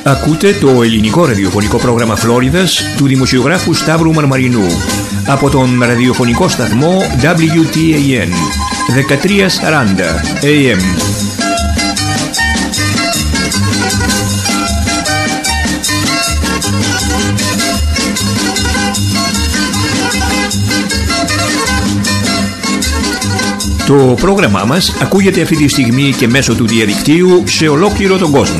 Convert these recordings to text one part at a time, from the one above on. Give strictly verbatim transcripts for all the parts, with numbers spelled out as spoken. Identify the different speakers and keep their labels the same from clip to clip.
Speaker 1: Ακούτε το ελληνικό ραδιοφωνικό πρόγραμμα Φλόριδας του δημοσιογράφου Σταύρου Μαρμαρινού από τον ραδιοφωνικό σταθμό ντάμπλιου τι έι εν δεκατρία σαράντα έι εμ. Το πρόγραμμά μας ακούγεται αυτή τη στιγμή και μέσω του διαδικτύου σε ολόκληρο τον κόσμο.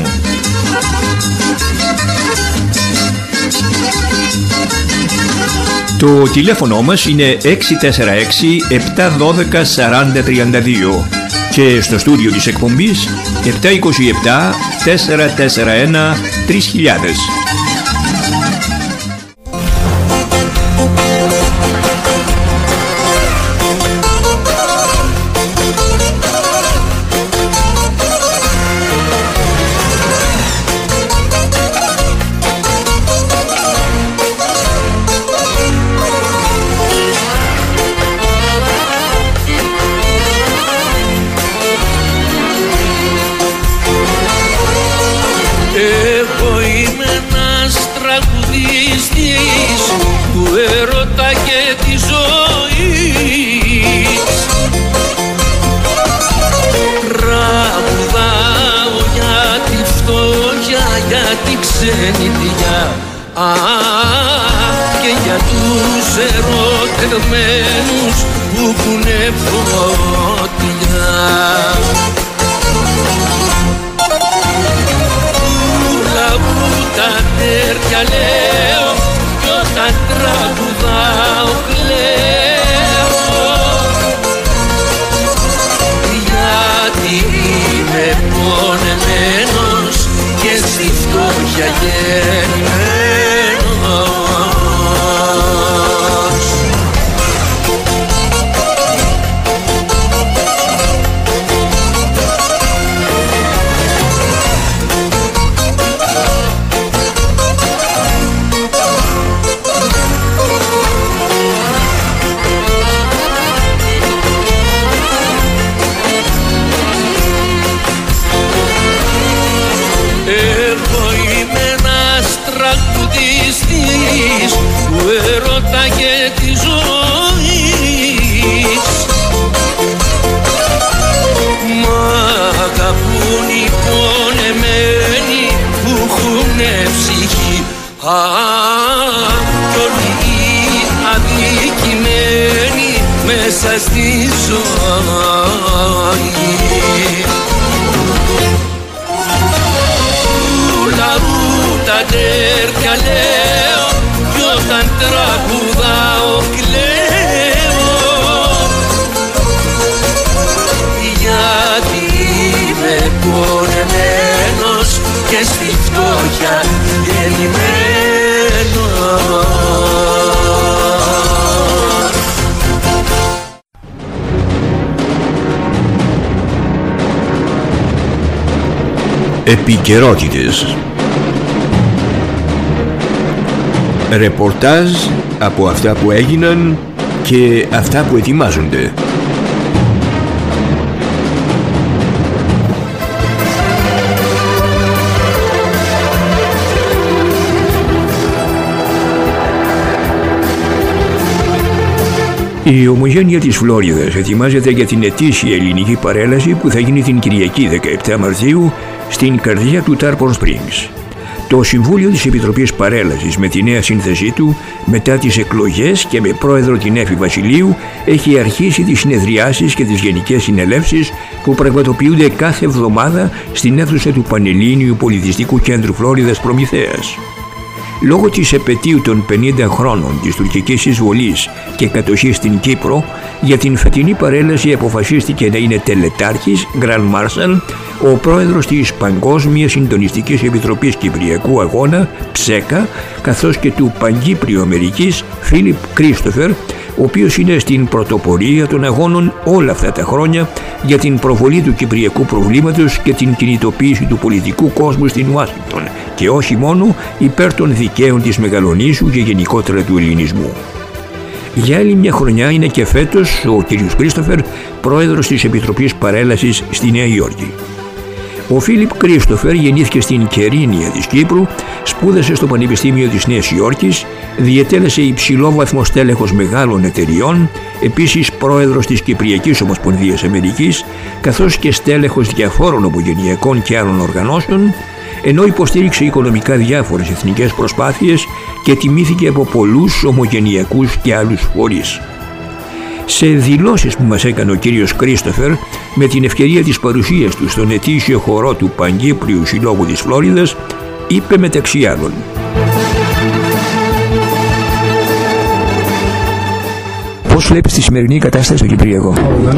Speaker 1: Το τηλέφωνο μας είναι έξι τέσσερα έξι επτά ένα δύο σαράντα τριάντα δύο και στο στούντιο της εκπομπής επτά δύο επτά τέσσερα τέσσερα ένα τρεις χιλιάδες. Επικαιρότητες. Ρεπορτάζ από αυτά που έγιναν και αυτά που ετοιμάζονται. Η Ομογένεια της Φλόριδας ετοιμάζεται για την ετήσια ελληνική παρέλαση που θα γίνει την Κυριακή δεκαεπτά Μαρτίου στην καρδιά του Tarpon Springs. Το Συμβούλιο της Επιτροπής Παρέλασης με τη νέα σύνθεσή του μετά τις εκλογές και με πρόεδρο την Έφη Βασιλείου έχει αρχίσει τις συνεδριάσεις και τις γενικές συνελεύσεις που πραγματοποιούνται κάθε εβδομάδα στην αίθουσα του Πανελλήνιου Πολιτιστικού Κέντρου Φλόριδας Προμηθέας. Λόγω της επετείου των πενήντα χρόνων της τουρκικής εισβολής και κατοχής στην Κύπρο, για την φετινή παρέλαση αποφασίστηκε να είναι τελετάρχης, Grand Marshal, ο πρόεδρος της Παγκόσμιας Συντονιστικής Επιτροπής Κυπριακού Αγώνα, ΨΕΚΑ, καθώς και του Παγκύπριου Αμερικής, Φίλιπ Κρίστοφερ, ο οποίος είναι στην πρωτοπορία των αγώνων όλα αυτά τα χρόνια για την προβολή του κυπριακού προβλήματος και την κινητοποίηση του πολιτικού κόσμου στην Ουάσιγκτον και όχι μόνο υπέρ των δικαίων της Μεγαλονήσου και γενικότερα του ελληνισμού. Για άλλη μια χρονιά είναι και φέτος ο κ. Κρίστοφερ πρόεδρος της Επιτροπής Παρέλασης στη Νέα Υόρκη. Ο Φίλιπ Κρίστοφερ γεννήθηκε στην Κερίνια της Κύπρου, σπούδασε στο Πανεπιστήμιο της Νέας Υόρκης, διετέλεσε υψηλόβαθμο στέλεχος μεγάλων εταιριών, επίσης πρόεδρος της Κυπριακής Ομοσπονδίας Αμερικής, καθώς και στέλεχος διαφόρων ομογενειακών και άλλων οργανώσεων, ενώ υποστήριξε οικονομικά διάφορες εθνικές προσπάθειες και τιμήθηκε από πολλούς ομογενειακούς και άλλους φορείς. Σε δηλώσεις που μας έκανε ο κύριος Κρίστοφερ με την ευκαιρία της παρουσίας του στον ετήσιο χορό του Παγκύπριου Συλλόγου της Φλόριδας, είπε μεταξύ άλλων: πώς βλέπεις τη σημερινή κατάσταση στο Κυπριακό?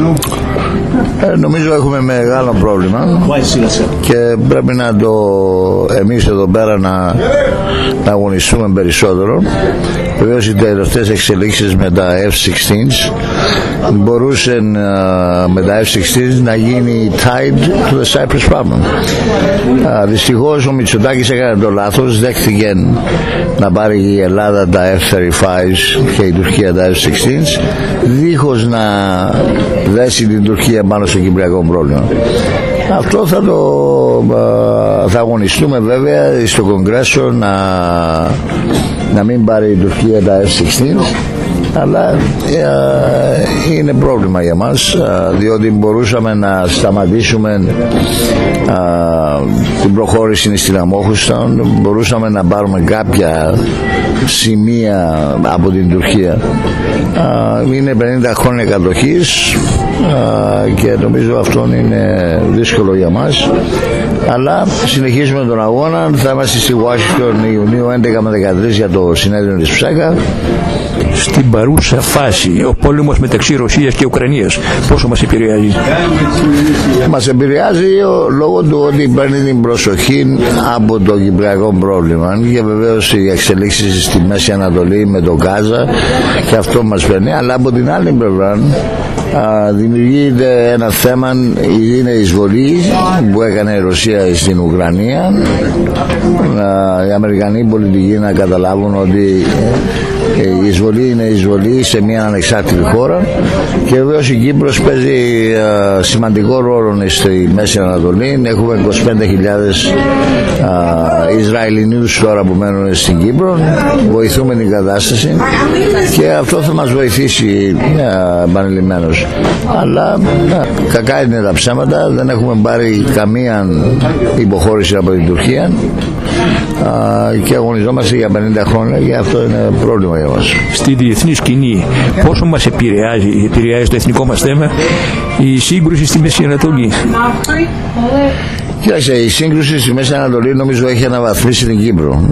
Speaker 2: Ε, νομίζω έχουμε μεγάλο πρόβλημα και πρέπει να το εμείς εδώ πέρα να, να αγωνιστούμε περισσότερο. Βεβαίως οι τελευταίες εξελίξεις με τα εφ εξήντα μπορούσε uh, με τα εφ εξήντα να γίνει tied to the Cyprus problem. Uh, δυστυχώς ο Μητσοτάκης έκανε το λάθος, δέχτηκε να πάρει η Ελλάδα τα εφ τριάντα πέντε και η Τουρκία τα εφ εξήντα, δίχως να δέσει την Τουρκία πάνω στο κυπριακό πρόβλημα. Αυτό θα το θα αγωνιστούμε βέβαια στο Κογκρέσο να, να μην πάρει η Τουρκία τα εφ εξήντα, αλλά ε, είναι πρόβλημα για μας, ε, διότι μπορούσαμε να σταματήσουμε ε, την προχώρηση στην Αμόχουστα, μπορούσαμε να πάρουμε κάποια σημεία από την Τουρκία. Ε, είναι πενήντα χρόνια κατοχής ε, και νομίζω αυτό είναι δύσκολο για μας, αλλά συνεχίζουμε τον αγώνα. Θα είμαστε στη Washington Ιουνίου έντεκα με δεκατρείς για το συνέδριο της Ψάκα.
Speaker 1: Στην παρούσα φάση ο πόλεμος μεταξύ Ρωσίας και Ουκρανίας πόσο μας επηρεάζει?
Speaker 2: Μας επηρεάζει λόγω του ότι παίρνει την προσοχή από το κυπριακό πρόβλημα και βεβαίως οι εξελίξεις στη Μέση Ανατολή με το Γάζα και αυτό μας παίρνει, αλλά από την άλλη πλευρά δημιουργείται ένα θέμα, είναι η εισβολή που έκανε η Ρωσία στην Ουκρανία. Οι Αμερικανοί πολιτικοί να καταλάβουν ότι η εισβολή είναι εισβολή σε μια ανεξάρτητη χώρα και βεβαίως η Κύπρος παίζει α, σημαντικό ρόλο στη Μέση Ανατολή. Έχουμε είκοσι πέντε χιλιάδες Ισραηλινούς τώρα που μένουν στην Κύπρο, βοηθούμε την κατάσταση και αυτό θα μας βοηθήσει επανειλημμένως, αλλά α, κακά είναι τα ψέματα, δεν έχουμε πάρει καμία υποχώρηση από την Τουρκία και αγωνιζόμαστε για πενήντα χρόνια και αυτό είναι πρόβλημα για μας.
Speaker 1: Στη διεθνή σκηνή πόσο μας επηρεάζει, επηρεάζει το εθνικό μας θέμα η σύγκρουση στη Μέση Ανατολή?
Speaker 2: Κοίταξε, η σύγκρουση στη Μέση Ανατολή νομίζω έχει αναβαθμίσει την Κύπρο.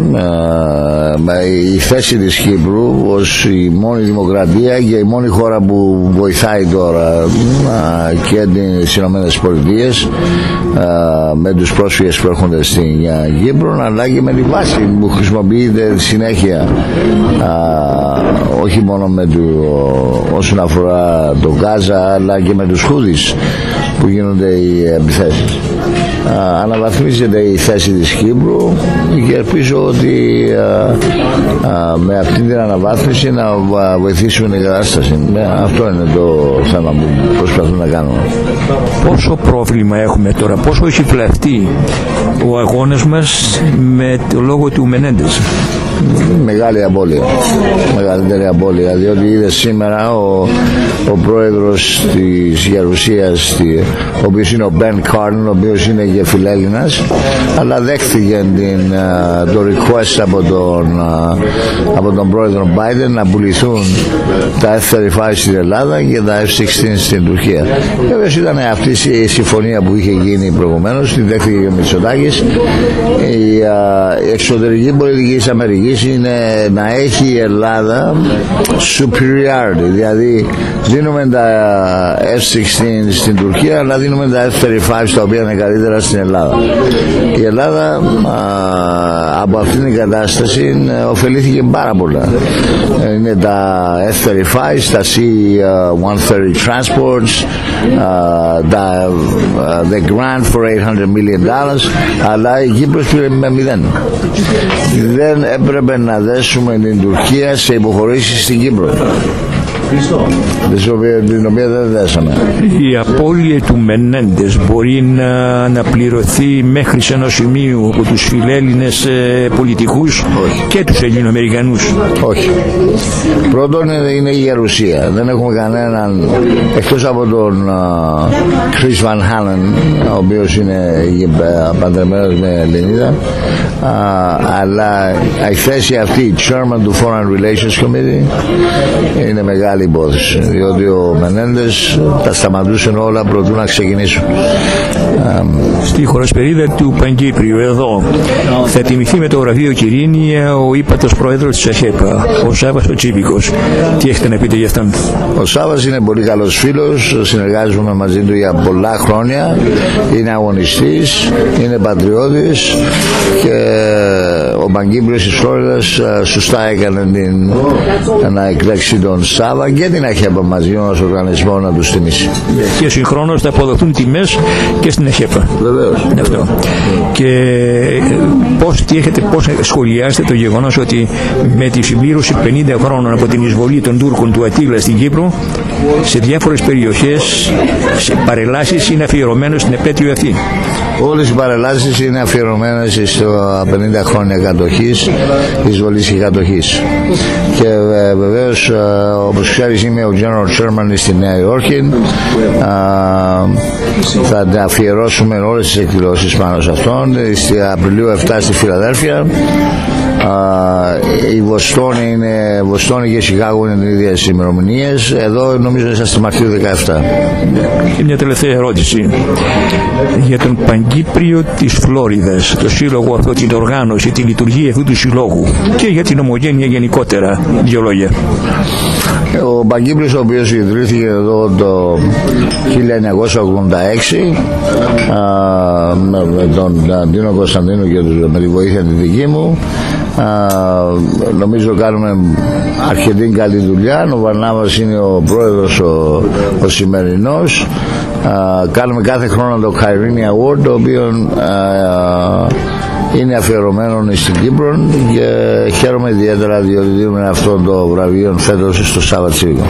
Speaker 2: Η θέση της Κύπρου ως η μόνη δημοκρατία και η μόνη χώρα που βοηθάει τώρα και τις Ηνωμένες Πολιτείες με τους πρόσφυγες που έρχονται στην Κύπρο, αλλά και με τη βάση που χρησιμοποιείται συνέχεια, όχι μόνο με το, όσον αφορά το Γάζα, αλλά και με τους Χούδις που γίνονται οι επιθέσεις. Α, αναβαθμίζεται η θέση της Κύπρου και ελπίζω ότι α, α, με αυτή την αναβάθμιση να βοηθήσουμε την κατάσταση. Αυτό είναι το θέμα που προσπαθούμε να κάνουμε.
Speaker 1: Πόσο πρόβλημα έχουμε τώρα, πόσο έχει βλαφτεί ο αγώνας μας με το λόγο του Μενέντες?
Speaker 2: Μεγάλη απώλεια, μεγαλύτερη απώλεια, διότι είδε σήμερα ο, ο πρόεδρος της Γερουσίας, ο οποίος είναι ο Μπεν Κάρν, ο οποίος είναι και φιλέλληνας, αλλά δέχτηκε την, το request από τον, από τον πρόεδρο Biden να πουληθούν τα εφ τριάντα πέντε στην Ελλάδα και τα εφ εξήντα στην Τουρκία. Βέβαια ήταν αυτή η συμφωνία που είχε γίνει προηγουμένως, την δέχτηκε ο Μητσοτάκης. Η α, εξωτερική πολιτική της Αμερικής είναι να έχει η Ελλάδα superiority, δηλαδή δίνουμε τα εφ εξήντα στην Τουρκία αλλά δίνουμε τα εφ τριάντα πέντε τα οποία είναι καλύτερα στην Ελλάδα. Η Ελλάδα α, από αυτήν την κατάσταση ωφελήθηκε πάρα πολλά. Είναι τα εφ τριάντα πέντε, τα σι εκατόν τριάντα Transports, uh, τα, uh, the grant for eight hundred million dollars, αλλά η Κύπρος πήρε με μηδέν. Δεν έπρεπε να δέσουμε την Τουρκία σε υποχωρήσεις στην Κύπρο. την οποία δεν δέσαμε.
Speaker 1: Η απώλεια του Μενέντες μπορεί να αναπληρωθεί μέχρι σε ενός σημείου από τους φιλέλληνες ε, πολιτικούς?
Speaker 2: Όχι.
Speaker 1: Και τους Ελληνοαμερικανούς?
Speaker 2: Όχι. Πρώτον είναι η γερουσία. Δεν έχουμε κανέναν, εκτός από τον Chris Van Halen, ο οποίος είναι παντρεμένος με Ελληνίδα, α, αλλά η θέση αυτή, chairman του Foreign Relations Committee, είναι μεγάλη υπόθεση, διότι ο Μενέντες τα σταματούσε όλα προτού να ξεκινήσουν.
Speaker 1: Στη χωροσπερίδα του Παγκύπριου εδώ θα τιμηθεί με το βραβείο Κυρίνια ο ύπατος πρόεδρος της ΑΧΕΠΑ, ο Σάββας ο Τσίπικος. Τι έχετε να πείτε για αυτόν?
Speaker 2: Ο Σάββας είναι πολύ καλός φίλος, συνεργάζομαι μαζί του για πολλά χρόνια, είναι αγωνιστής, είναι πατριώτης και ο Παγκύπριος της Φλόριδας σωστά έκανε την, να εκλέξει τον Σάββα και την ΑΧΕΠΑ μαζί ως οργανισμό να τους τιμήσει.
Speaker 1: Και συγχρόνως θα αποδοθούν τιμές και στην ΑΧΕΠΑ.
Speaker 2: Βεβαίως.
Speaker 1: Αυτό. Και πώς, τι έχετε, πώς σχολιάσετε το γεγονός ότι με τη συμπλήρωση πενήντα χρόνων από την εισβολή των Τούρκων του Ατήλα στην Κύπρο, σε διάφορες περιοχές σε παρελάσεις είναι αφιερωμένες στην επέτειο αυτή?
Speaker 2: Όλες οι παρελάσεις είναι αφιερωμένες στα πενήντα χρόνια κατοχής, εισβολής και κατοχής. Και ε, βεβαίως, ε, όπως ξέρεις, είμαι ο General Chairman στη Νέα Υόρκη. Ε, θα αφιερώσουμε όλες τις εκδηλώσεις πάνω σε αυτόν. Στη Απριλίου επτά στη Φιλαδέλφια. Uh, η Βοστόνη, είναι, Βοστόνη και Σικάγο είναι οι ίδιες ημερομηνίες. Εδώ νομίζω είναι στη Μαρτίου δεκαεπτά.
Speaker 1: Και μια τελευταία ερώτηση για τον Παγκύπριο της Φλόριδας, το σύλλογο αυτό, την οργάνωση, τη λειτουργία αυτού του συλλόγου και για την Ομογένεια γενικότερα. Δύο λόγια.
Speaker 2: Ο Παγκύπριος, ο οποίος ιδρύθηκε εδώ το χίλια εννιακόσια ογδόντα έξι uh, με τον Αντίνο Κωνσταντίνο και με τη βοήθεια τη δική μου, Uh, νομίζω κάνουμε αρκετή καλή δουλειά. Ο Βαρνάβας είναι ο πρόεδρος ο, ο σημερινός. Uh, κάνουμε κάθε χρόνο το Kyrene Award, το οποίο uh, είναι αφιερωμένο στην Κύπρο και χαίρομαι ιδιαίτερα διότι δίνουμε αυτό το βραβείο φέτος στο Σάββα Τσίπικο.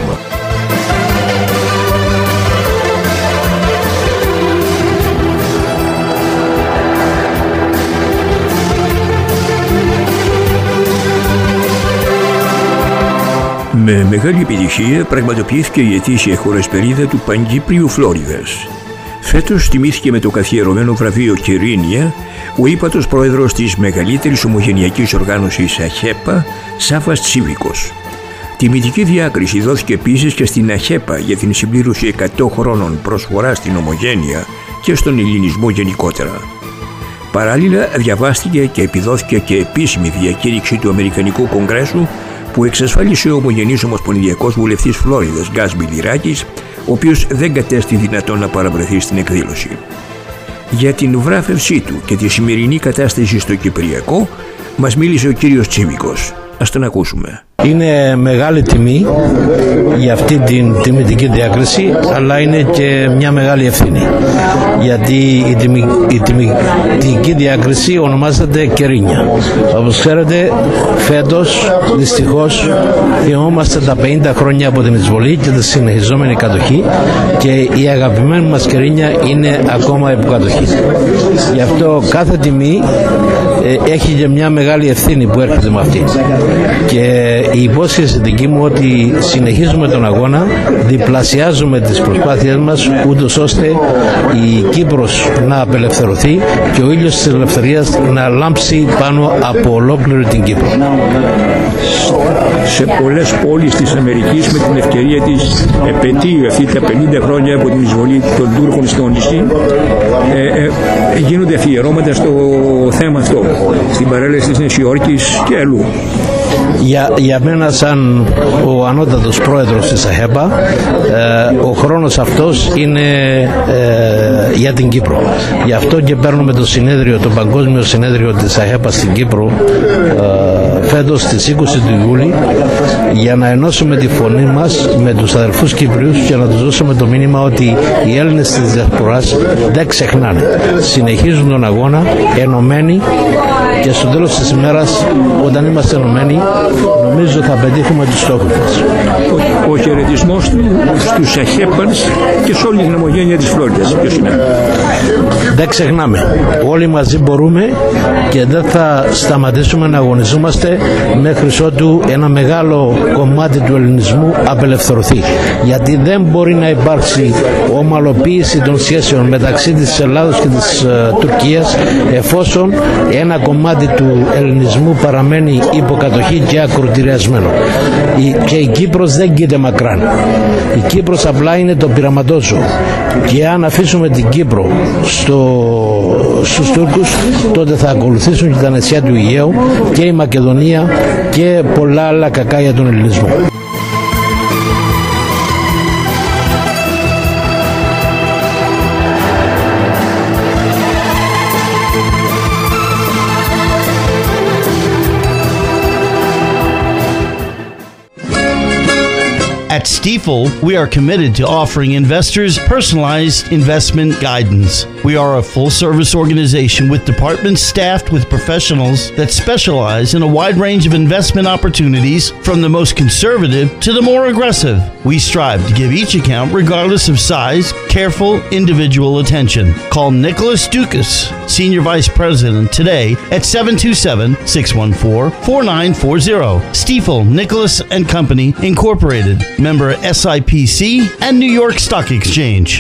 Speaker 1: Με μεγάλη επιτυχία πραγματοποιήθηκε η ετήσια χωροσπερίδα του Παγκύπριου Φλόριδας. Φέτος τιμήθηκε με το καθιερωμένο βραβείο Κυρίνια ο ύπατος πρόεδρος της μεγαλύτερης ομογενειακής οργάνωσης ΑΧΕΠΑ, Σάββας Τσίπικος. Τιμητική διάκριση δόθηκε επίσης και στην ΑΧΕΠΑ για την συμπλήρωση εκατό χρόνων προσφορά στην ομογένεια και στον ελληνισμό γενικότερα. Παράλληλα διαβάστηκε και επιδόθηκε και επίσημη διακήρυξη του Αμερικανικού Κογκρέσου που εξασφάλισε ο ομογενής ομοσπονδιακός βουλευτής Φλόριδας Γκάς Μπιλιράκης, ο οποίος δεν κατέστη δυνατόν να παραβρεθεί στην εκδήλωση. Για την βράφευσή του και τη σημερινή κατάσταση στο Κυπριακό μας μίλησε ο κύριος Τσίπικος. Ας τον ακούσουμε.
Speaker 3: Είναι μεγάλη τιμή για αυτή την τιμητική διάκριση, αλλά είναι και μια μεγάλη ευθύνη, γιατί η, τιμη, η τιμητική διάκριση ονομάζεται Κυρίνια. Όπως ξέρετε, φέτος δυστυχώς θυμόμαστε τα πενήντα χρόνια από την εισβολή και τη συνεχιζόμενη κατοχή και η αγαπημένη μας Κυρίνια είναι ακόμα υποκατοχή. Γι' αυτό κάθε τιμή ε, έχει και μια μεγάλη ευθύνη που έρχεται με αυτή. Και η υπόσχεση δική μου ότι συνεχίζουμε τον αγώνα, διπλασιάζουμε τις προσπάθειές μας ούτως ώστε η Κύπρος να απελευθερωθεί και ο ήλιος της ελευθερίας να λάμψει πάνω από ολόκληρη την Κύπρο.
Speaker 1: Σε πολλές πόλεις της Αμερικής με την ευκαιρία της επετείου αυτή τα πενήντα χρόνια από την εισβολή των Τούρκων στο νησί ε, ε, γίνονται αφιερώματα στο θέμα αυτό, στην παρέλαση της Νέας Υόρκης και αλλού.
Speaker 3: Για, για μένα σαν ο ανώτατος πρόεδρος της ΑΧΕΠΑ ε, ο χρόνος αυτός είναι ε, για την Κύπρο. Γι' αυτό και παίρνουμε το συνέδριο, το παγκόσμιο συνέδριο της ΑΧΕΠΑ στην Κύπρο ε, φέτος στις είκοσι του Ιούλη για να ενώσουμε τη φωνή μας με τους αδερφούς Κύπριους και να τους δώσουμε το μήνυμα ότι οι Έλληνες της διασποράς δεν ξεχνάνε. Συνεχίζουν τον αγώνα ενωμένοι και στο τέλος της ημέρας όταν είμαστε ενωμένοι νομίζω νομίζω θα πετύχουμε τους στόχους μας.
Speaker 1: Ο, ο χαιρετισμός του στους Αχέπανς και σε όλη την ομογένεια της Φλόριδας. Ποιος είναι?
Speaker 3: Δεν ξεχνάμε, όλοι μαζί μπορούμε και δεν θα σταματήσουμε να αγωνιζόμαστε μέχρι ότου ένα μεγάλο κομμάτι του ελληνισμού απελευθερωθεί. Γιατί δεν μπορεί να υπάρξει ομαλοποίηση των σχέσεων μεταξύ της Ελλάδος και της uh, Τουρκίας εφόσον ένα κομμάτι του ελληνισμού παραμένει υποκατοχή και ακροτηριασμένο. Η, και η Κύπρος δεν κοίται μακράν. Η Κύπρος απλά είναι το πειραματόζωο. Και αν αφήσουμε την Κύπρο στο, στους Τούρκους, τότε θα ακολουθήσουν και τα νησιά του Αιγαίου και η Μακεδονία και πολλά άλλα κακά για τον ελληνισμό.
Speaker 4: At Stifel, we are committed to offering investors personalized investment guidance. We are a full-service organization with departments staffed with professionals that specialize in a wide range of investment opportunities, from the most conservative to the more aggressive. We strive to give each account, regardless of size, careful individual attention. Call Nicholas Dukas, Senior Vice President, today at seven two seven, six one four, four nine four zero. Stifel, Nicholas and Company, Incorporated. Member S I P C and New York Stock Exchange.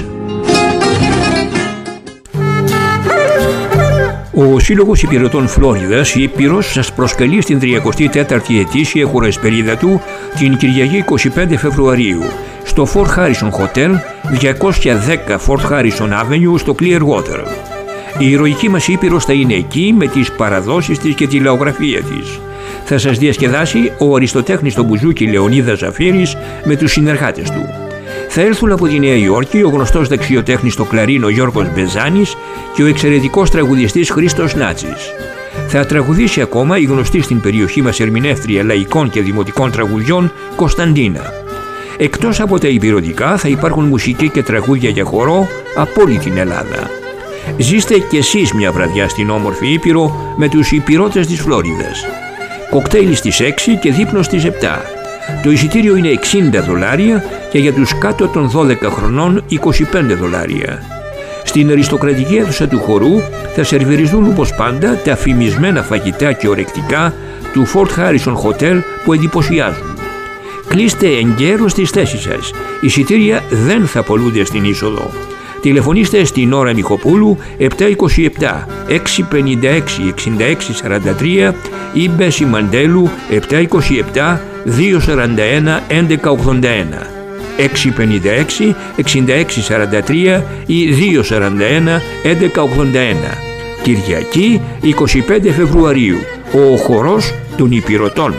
Speaker 1: Ο Σύλλογος Υπηρετών Φλόριδας, Ήπειρος, σας προσκαλεί στην τριακοστή τέταρτη ετήσια χουραεσπερίδα του την Κυριακή είκοσι πέντε Φεβρουαρίου στο Fort Harrison Hotel, διακόσια δέκα Fort Harrison Avenue στο Clearwater. Η ηρωική μας Ήπειρος θα είναι εκεί με τις παραδόσεις της και τη λαογραφία της. Θα σας διασκεδάσει ο αριστοτέχνης στο μπουζούκι Λεωνίδας Ζαφύρης με τους συνεργάτες του. Θα έρθουν από τη Νέα Υόρκη ο γνωστός δεξιοτέχνης στο κλαρίνο Γιώργος Μπεζάνης και ο εξαιρετικός τραγουδιστής Χρήστος Νάτσης. Θα τραγουδήσει ακόμα η γνωστή στην περιοχή μας ερμηνεύτρια λαϊκών και δημοτικών τραγουδιών Κωνσταντίνα. Εκτός από τα υπηρετικά θα υπάρχουν μουσική και τραγούδια για χορό από όλη την Ελλάδα. Ζήστε κι εσείς μια βραδιά στην όμορφη Ήπειρο με τους υπηρώτες της Φλόριδας. Κοκτέιλ στις έξι και δείπνο στις επτά. Το εισιτήριο είναι εξήντα δολάρια και για τους κάτω των δώδεκα χρονών είκοσι πέντε δολάρια. Στην αριστοκρατική αίθουσα του χορού θα σερβιριστούν όπως πάντα τα φημισμένα φαγητά και ορεκτικά του Fort Harrison Hotel που εντυπωσιάζουν. Κλείστε εγκαίρως τις θέσεις σας. Εισιτήρια δεν θα πωλούνται στην είσοδο. Τηλεφωνήστε στην Ώρα Μιχοπούλου επτά είκοσι επτά, έξι πενήντα έξι, εξήντα έξι σαράντα τρία ή Μπέση Μαντέλου επτά είκοσι επτά, δύο σαράντα ένα, έντεκα ογδόντα ένα, έξι πενήντα έξι, εξήντα έξι σαράντα τρία ή δύο σαράντα ένα, έντεκα ογδόντα ένα. Κυριακή είκοσι πέντε Φεβρουαρίου, ο χορός των υπηρετών.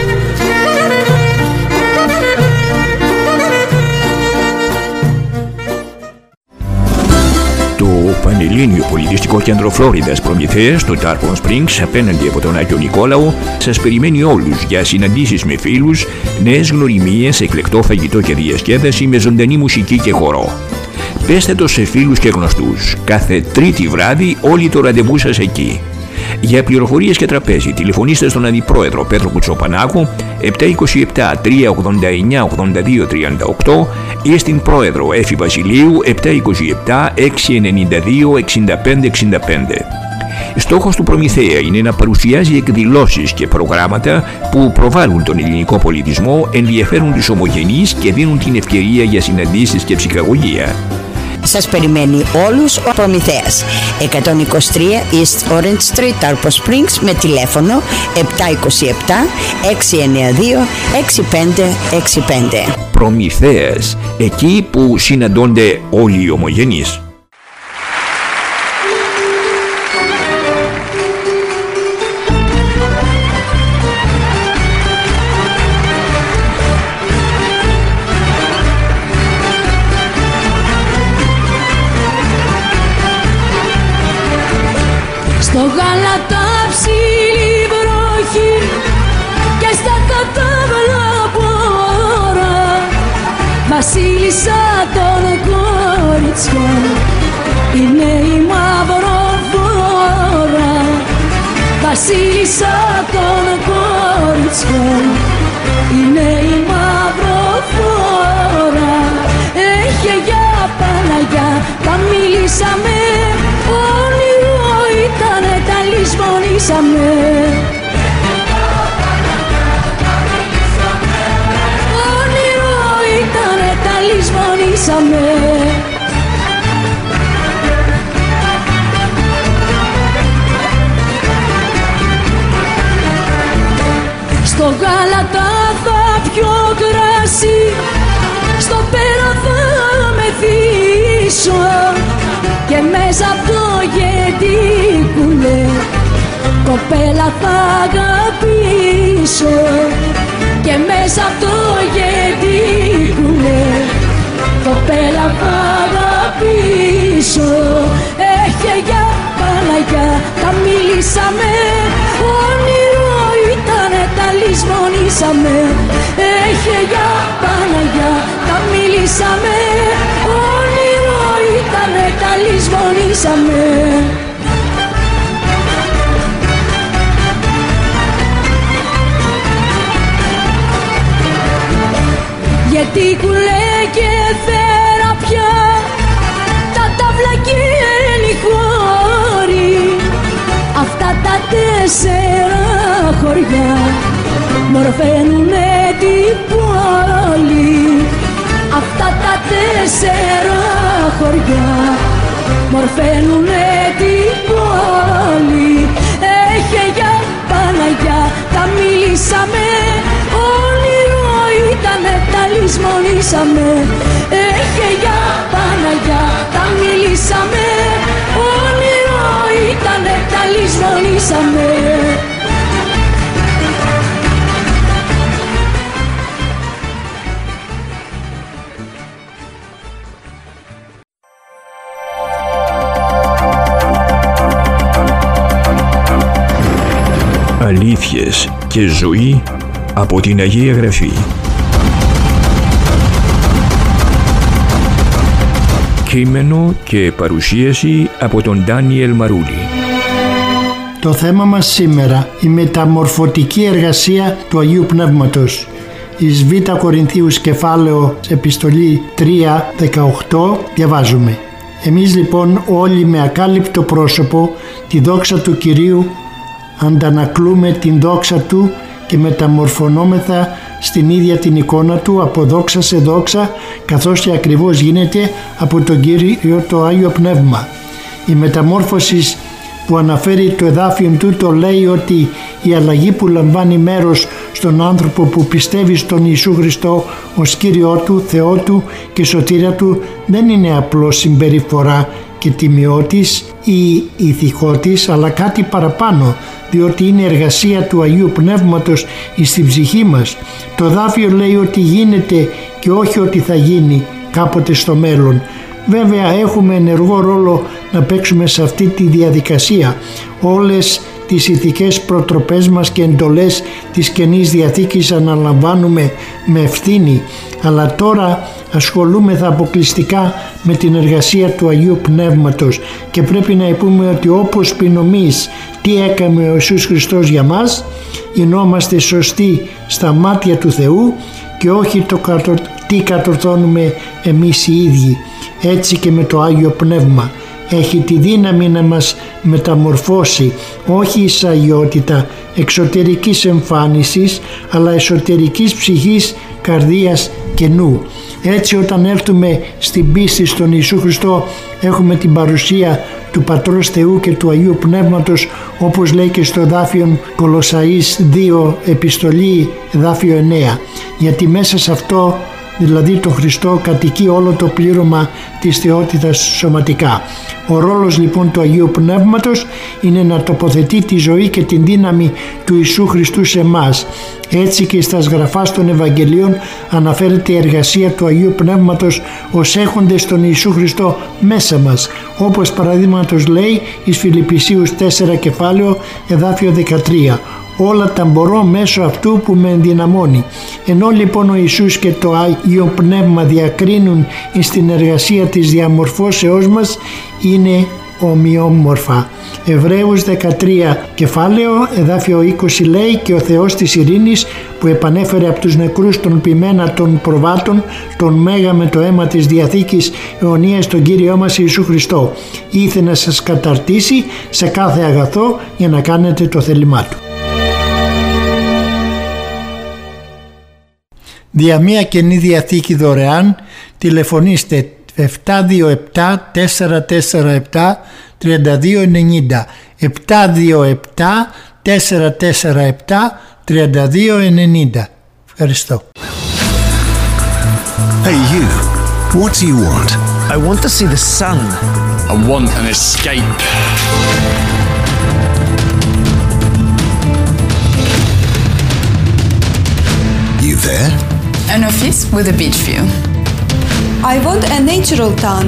Speaker 1: Το Πανελλήνιο Πολιτιστικό Κέντρο Φλόριδας Προμηθέας στο Tarpon Springs, απέναντι από τον Άγιο Νικόλαο, σας περιμένει όλους για συναντήσεις με φίλους, νέες γνωριμίες, εκλεκτό φαγητό και διασκέδαση με ζωντανή μουσική και χορό. Πέστε το σε φίλους και γνωστούς. Κάθε τρίτη βράδυ όλοι το ραντεβού σας εκεί. Για πληροφορίες και τραπέζι τηλεφωνήστε στον Αντιπρόεδρο Πέτρο Κουτσοπανάκο επτά είκοσι επτά, τρία ογδόντα εννιά, ογδόντα δύο τριάντα οκτώ ή στην Πρόεδρο Έφη Βασιλείου επτά είκοσι επτά, έξι ενενήντα δύο, εξήντα πέντε εξήντα πέντε. Στόχος του Προμηθέα είναι να παρουσιάζει εκδηλώσεις και προγράμματα που προβάλλουν τον ελληνικό πολιτισμό, ενδιαφέρουν τους ομογενείς και δίνουν την ευκαιρία για συναντήσεις και ψυχαγωγία.
Speaker 5: Σας περιμένει όλους ο Προμηθέας. εκατόν είκοσι τρία East Orange Street, Tarpon Springs, με τηλέφωνο επτά είκοσι επτά, έξι εννιά δύο, έξι πέντε έξι πέντε.
Speaker 1: Προμηθέας, εκεί που συναντώνται όλοι οι ομογενείς.
Speaker 6: Στο γάλατα ψηλή βροχή και στα κατάβλα πόρα, βασίλισσα των κοριτσιών είναι η μαυροφόρα. Βασίλισσα των κοριτσιών είναι η μαυροφόρα. Έχε για Παναγιά, τα μιλήσαμε, όνειρο ήτανε, τα λησμονήσαμε. Όνειρο ήτανε, τα λησμονήσαμε. Στο γάλα τα θα πιω κρασί, στο πέρα θα μεθύσω και μέσα απ' το γεντίκουλε κοπέλα θα αγαπήσω. Και μέσα απ' το γεντίκουλε κοπέλα θα αγαπήσω. Έχε για Παναγιά, τα μιλήσαμε, όνειρο ήτανε, τα λησμονήσαμε. Έχε για Παναγιά, τα μιλήσαμε, όνειρο ήτανε, τα λησμονήσαμε. Γιατί κουλέ και θεραπιά, τα ταύλα και λιχώρι, αυτά τα τέσσερα χωριά μορφαίνουνε την πόλη. Αυτά τα τέσσερα χωριά μορφαίνουνε την πόλη. Έχε για Παναγιά, τα μιλήσαμε, όνειρο ήτανε, τα λησμονήσαμε. Έχε για Παναγιά, τα μιλήσαμε, όνειρο ήτανε, τα λησμονήσαμε.
Speaker 1: Αλήθειες και ζωή από την Αγία Γραφή. Κείμενο και παρουσίαση από τον Ντάνιελ Μαρούλη.
Speaker 7: Το θέμα μας σήμερα, η μεταμορφωτική εργασία του Αγίου Πνεύματος. Εις Β' Κορινθίους κεφάλαιο επιστολή τρία δεκαοκτώ διαβάζουμε: Εμείς λοιπόν όλοι με ακάλυπτο πρόσωπο τη δόξα του Κυρίου αντανακλούμε την δόξα Του και μεταμορφωνόμεθα στην ίδια την εικόνα Του από δόξα σε δόξα, καθώς και ακριβώς γίνεται από τον Κύριο το Άγιο Πνεύμα. Η μεταμόρφωση που αναφέρει το εδάφιο του το λέει ότι η αλλαγή που λαμβάνει μέρος στον άνθρωπο που πιστεύει στον Ιησού Χριστό ως Κύριό Του, Θεό Του και Σωτήρα Του δεν είναι απλώς συμπεριφορά και τιμιότης ή ηθικότης, αλλά κάτι παραπάνω, διότι είναι εργασία του Αγίου Πνεύματος στην ψυχή μας. Το εδάφιο λέει ότι γίνεται και όχι ότι θα γίνει κάποτε στο μέλλον. Βέβαια έχουμε ενεργό ρόλο να παίξουμε σε αυτή τη διαδικασία. Όλες τις ηθικές προτροπές μας και εντολές της Καινής Διαθήκης αναλαμβάνουμε με ευθύνη, αλλά τώρα ασχολούμεθα αποκλειστικά με την εργασία του Αγίου Πνεύματος και πρέπει να πούμε ότι όπως πει νομίς τι έκανε ο Ιησούς Χριστός για μας, γινόμαστε σωστοί στα μάτια του Θεού και όχι το κατο... τι κατορθώνουμε εμείς οι ίδιοι. Έτσι και με το Άγιο Πνεύμα έχει τη δύναμη να μας μεταμορφώσει, όχι εις αγιότητα εξωτερικής εμφάνισης, αλλά εσωτερικής ψυχής, καρδίας και νου. Έτσι όταν έρθουμε στην πίστη στον Ιησού Χριστό έχουμε την παρουσία του Πατρός Θεού και του Αγίου Πνεύματος, όπως λέει και στο εδάφιο Κολοσσαείς δύο επιστολή εδάφιο εννέα, γιατί μέσα σε αυτό, δηλαδή το Χριστό, κατοικεί όλο το πλήρωμα της θεότητας σωματικά. Ο ρόλος λοιπόν του Αγίου Πνεύματος είναι να τοποθετεί τη ζωή και την δύναμη του Ιησού Χριστού σε εμάς. Έτσι και στα γραφάς των Ευαγγελίων αναφέρεται η εργασία του Αγίου Πνεύματος ως έχοντες τον Ιησού Χριστό μέσα μας, όπως παραδείγματος λέει εις Φιλιππισίους τέσσερα κεφάλαιο εδάφιο δεκατρία. Όλα τα μπορώ μέσω αυτού που με ενδυναμώνει. Ενώ λοιπόν ο Ιησούς και το Άγιο Πνεύμα διακρίνουν στην εργασία της διαμορφώσεώς μας, είναι ομοιόμορφα. Εβραίους δεκατρία κεφάλαιο, εδάφιο είκοσι λέει: «Και ο Θεός της ειρήνης που επανέφερε από τους νεκρούς τον ποιμένα των προβάτων, τον Μέγα με το αίμα της Διαθήκης αιωνίας, τον Κύριό μας Ιησού Χριστό, ήθε να σας καταρτήσει σε κάθε αγαθό για να κάνετε το θέλημά Του». Δια μία Καινή Διαθήκη δωρεάν τηλεφωνήστε επτά δύο επτά τέσσερα τέσσερα επτά τρία δύο εννιά, επτά δύο επτά τέσσερα τέσσερα επτά τρία δύο εννιά. Ευχαριστώ.
Speaker 8: Hey you, what do you want?
Speaker 9: I want to see the sun.
Speaker 10: I want an escape.
Speaker 8: You there?
Speaker 11: An office with a beach view.
Speaker 12: I want a natural town.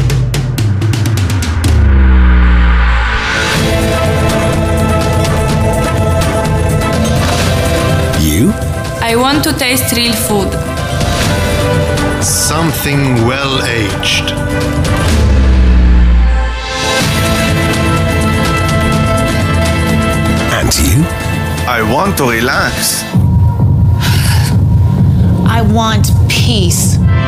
Speaker 8: You?
Speaker 11: I want to taste real food.
Speaker 13: Something well-aged.
Speaker 8: And you?
Speaker 13: I want to relax.
Speaker 14: I want peace.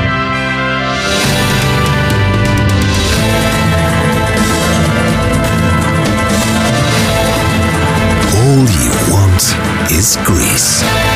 Speaker 8: All you want is Greece.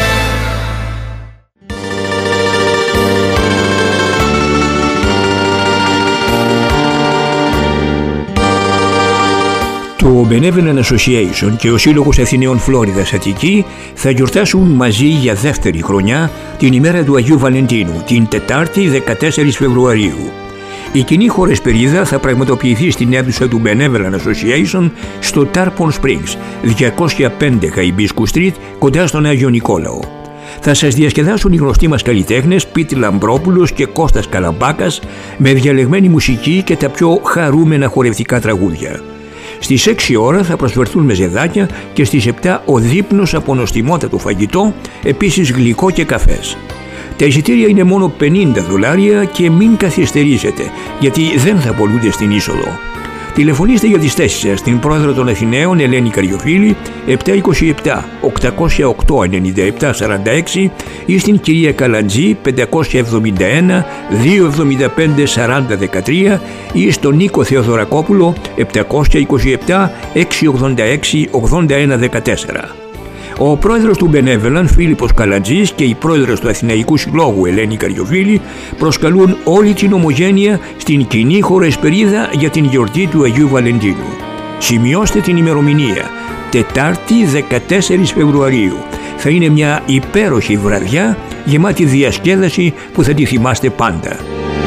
Speaker 1: Το Benevolent Association και ο Σύλλογος Αθηναίων Φλόριδας Αττική θα γιορτάσουν μαζί για δεύτερη χρονιά την ημέρα του Αγίου Βαλεντίνου, την Τετάρτη δεκατέσσερις Φεβρουαρίου. Η κοινή χορεσπερίδα θα πραγματοποιηθεί στην αίθουσα του Benevolent Association στο Tarpon Springs, διακόσια πέντε Hibiscus Street, κοντά στον Άγιο Νικόλαο. Θα σας διασκεδάσουν οι γνωστοί μας καλλιτέχνες Πίτη Λαμπρόπουλος και Κώστας Καλαμπάκας με διαλεγμένη μουσική και τα πιο χαρούμενα χορευτικά τραγούδια. Στις έξι ώρα θα προσφερθούν μεζεδάκια και στις επτά ο δείπνος από νοστιμότατο φαγητό, επίσης γλυκό και καφές. Τα εισιτήρια είναι μόνο πενήντα δολάρια και μην καθυστερήσετε, γιατί δεν θα πωλούνται στην είσοδο. Τηλεφωνήστε για τις θέσεις σας στην πρόεδρο των Αθηναίων Ελένη Καριοφίλη επτά δύο επτά οκτακόσια οκτώ ενενήντα επτά σαράντα έξι ή στην κυρία Καλαντζή πεντακόσια εβδομήντα ένα διακόσια εβδομήντα πέντε σαράντα δεκατρία ή στον Νίκο Θεοδωρακόπουλο επτακόσια είκοσι επτά εξακόσια ογδόντα έξι ογδόντα ένα δεκατέσσερα. Ο πρόεδρος του Benevolent, Φίλιππος Καλαντζής, και η πρόεδρος του Αθηναϊκού Συλλόγου, Ελένη Καριοφίλη, προσκαλούν όλη την ομογένεια στην κοινή χορεσπερίδα για την γιορτή του Αγίου Βαλεντίνου. Σημειώστε την ημερομηνία, Τετάρτη δεκατέσσερις Φεβρουαρίου. Θα είναι μια υπέροχη βραδιά, γεμάτη διασκέδαση που θα τη θυμάστε πάντα.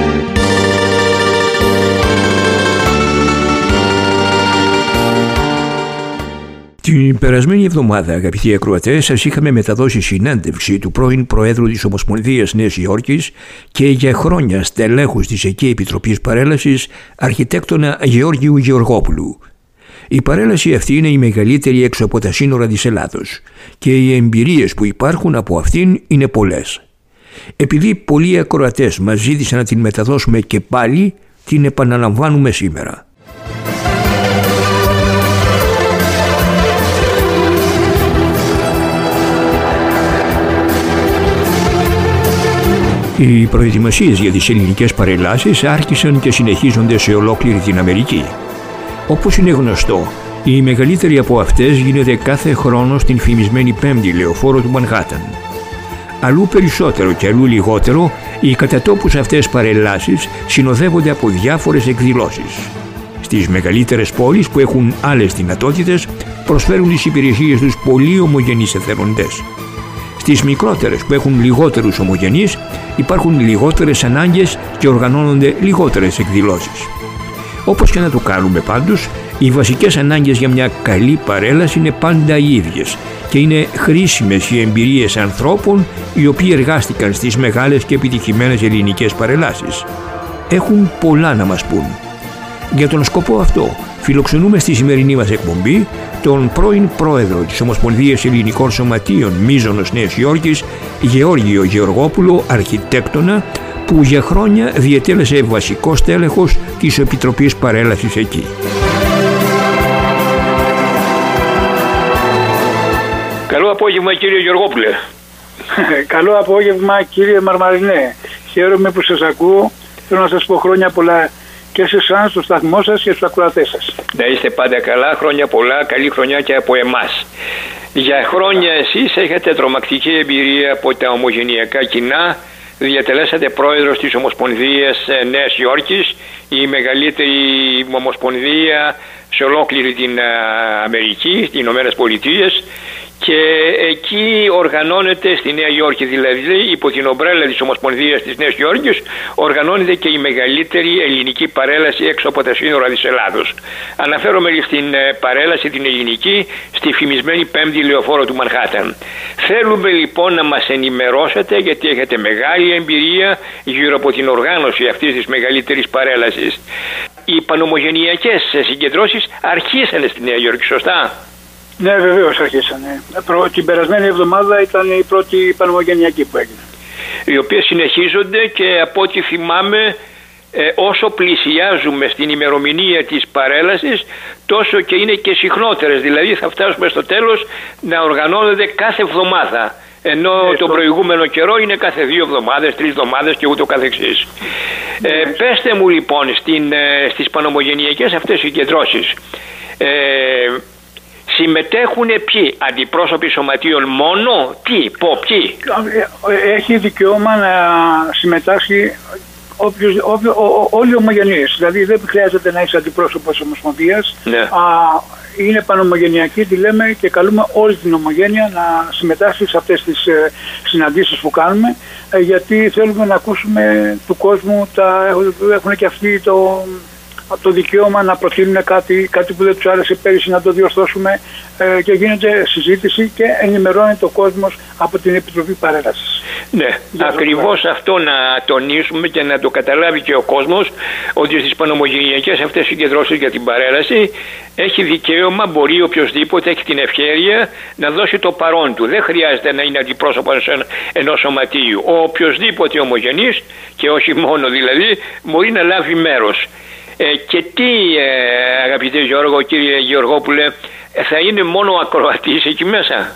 Speaker 1: Την περασμένη εβδομάδα, αγαπητοί ακροατές, σας είχαμε μεταδώσει συνέντευξη του πρώην Προέδρου της Ομοσπονδίας Νέας Υόρκης και για χρόνια στελέχους της εκεί Επιτροπής Παρέλασης, αρχιτέκτονα Γεώργιου Γεωργόπουλου. Η παρέλαση αυτή είναι η μεγαλύτερη έξω από τα σύνορα της Ελλάδος και οι εμπειρίες που υπάρχουν από αυτήν είναι πολλές. Επειδή πολλοί ακροατές μας ζήτησαν να την μεταδώσουμε και πάλι, την επαναλαμβάνουμε σήμερα. Οι προετοιμασίες για τις ελληνικές παρελάσεις άρχισαν και συνεχίζονται σε ολόκληρη την Αμερική. Όπως είναι γνωστό, η μεγαλύτερη από αυτές γίνεται κάθε χρόνο στην φημισμένη πέμπτη λεωφόρο του Μανχάταν. Αλλού περισσότερο και αλλού λιγότερο, οι κατά τόπους αυτές παρελάσεις συνοδεύονται από διάφορες εκδηλώσεις. Στις μεγαλύτερες πόλεις που έχουν άλλες δυνατότητες προσφέρουν τις υπηρεσίες τους πολύ ομογενείς εθελοντές. Στις μικρότερες που έχουν λιγότερους ομογενείς υπάρχουν λιγότερες ανάγκες και οργανώνονται λιγότερες εκδηλώσεις. Όπως και να το κάνουμε πάντως, οι βασικές ανάγκες για μια καλή παρέλαση είναι πάντα οι ίδιες και είναι χρήσιμες οι εμπειρίες ανθρώπων οι οποίοι εργάστηκαν στις μεγάλες και επιτυχημένες ελληνικές παρελάσεις. Έχουν πολλά να μας πούν. Για τον σκοπό αυτό φιλοξενούμε στη σημερινή μας εκπομπή τον πρώην πρόεδρο της Ομοσπονδίας Ελληνικών Σωματείων Μίζωνος Νέας Υόρκης, Γεώργιο Γεωργόπουλο, αρχιτέκτονα, που για χρόνια διετέλεσε βασικός τέλεχος της Επιτροπής Παρέλασης εκεί.
Speaker 15: Καλό απόγευμα κύριε Γεωργόπουλε.
Speaker 16: Καλό απόγευμα κύριε Μαρμαρινέ. Χαίρομαι που σας ακούω. Θέλω να σας πω χρόνια πολλά και σε εσάς, στο σταθμό σας και στους ακροατές σας.
Speaker 15: Να είστε πάντα καλά, χρόνια πολλά, καλή χρονιά και από εμάς. Για χρόνια εσείς έχετε τρομακτική εμπειρία από τα ομογενειακά κοινά. Διατελέσατε πρόεδρος της Ομοσπονδίας Νέας Υόρκης, η μεγαλύτερη ομοσπονδία σε ολόκληρη την Αμερική, τις Ηνωμένες Πολιτείες, και εκεί οργανώνεται στη Νέα Υόρκη, δηλαδή υπό την ομπρέλα της Ομοσπονδίας της Νέας Υόρκης, οργανώνεται και η μεγαλύτερη ελληνική παρέλαση έξω από τα σύνορα της Ελλάδος. Αναφέρομαι στην παρέλαση την ελληνική στη φημισμένη πέμπτη λεωφόρο του Μανχάταν. Θέλουμε λοιπόν να μας ενημερώσετε, γιατί έχετε μεγάλη εμπειρία γύρω από την οργάνωση αυτής της μεγαλύτερης παρέλασης. Οι πανομογενειακές συγκεντρώσεις αρχίσανε στη Νέα Υόρκη, σωστά?
Speaker 16: Ναι, βεβαίως αρχίσανε. Την περασμένη εβδομάδα ήταν η πρώτη πανομογενειακή που έγινε.
Speaker 15: Οι οποίες συνεχίζονται και από ό,τι θυμάμαι, ε, όσο πλησιάζουμε στην ημερομηνία της παρέλασης, τόσο και είναι και συχνότερες. Δηλαδή θα φτάσουμε στο τέλος να οργανώνονται κάθε εβδομάδα. Ενώ ναι, το προηγούμενο καιρό είναι κάθε δύο εβδομάδες, τρεις εβδομάδες και ούτω καθεξής. Ναι. Ε, πέστε μου λοιπόν στην, ε, στις πανομογενειακές αυτές συγκεντρώσεις, ε, συμμετέχουν ποιοι, αντιπρόσωποι σωματείων μόνο, τι, πω, ποιοι?
Speaker 16: Έχει δικαίωμα να συμμετάσχει όποιος, όποιο, ό, ό, όλοι οι ομογενείς. Δηλαδή δεν χρειάζεται να είσαι αντιπρόσωπος ομοσπονδίας.
Speaker 15: Ναι.
Speaker 16: Α, είναι πανομογενειακή, τη λέμε, και καλούμε όλη την ομογένεια να συμμετάσχει σε αυτές τις ε, συναντήσεις που κάνουμε, ε, γιατί θέλουμε να ακούσουμε του κόσμου, τα, έχουν και αυτοί το... το δικαίωμα να προτείνουν κάτι, κάτι που δεν τους άρεσε πέρυσι, να το διορθώσουμε, ε, και γίνεται συζήτηση και ενημερώνεται ο κόσμος από την Επιτροπή Παρέλασης.
Speaker 15: Ναι, ακριβώς αυτό να τονίσουμε και να το καταλάβει και ο κόσμος, ότι στις πανομογενειακές αυτές συγκεντρώσεις για την παρέλαση έχει δικαίωμα, μπορεί οποιοδήποτε, έχει την ευχέρεια να δώσει το παρόν του. Δεν χρειάζεται να είναι αντιπρόσωπος ενός σωματείου. Ο οποιοδήποτε ομογενής, και όχι μόνο δηλαδή, μπορεί να λάβει μέρος. Ε, και τι, ε, αγαπητέ Γιώργο, κύριε Γεωργόπουλε, θα είναι μόνο ακροατής εκεί μέσα?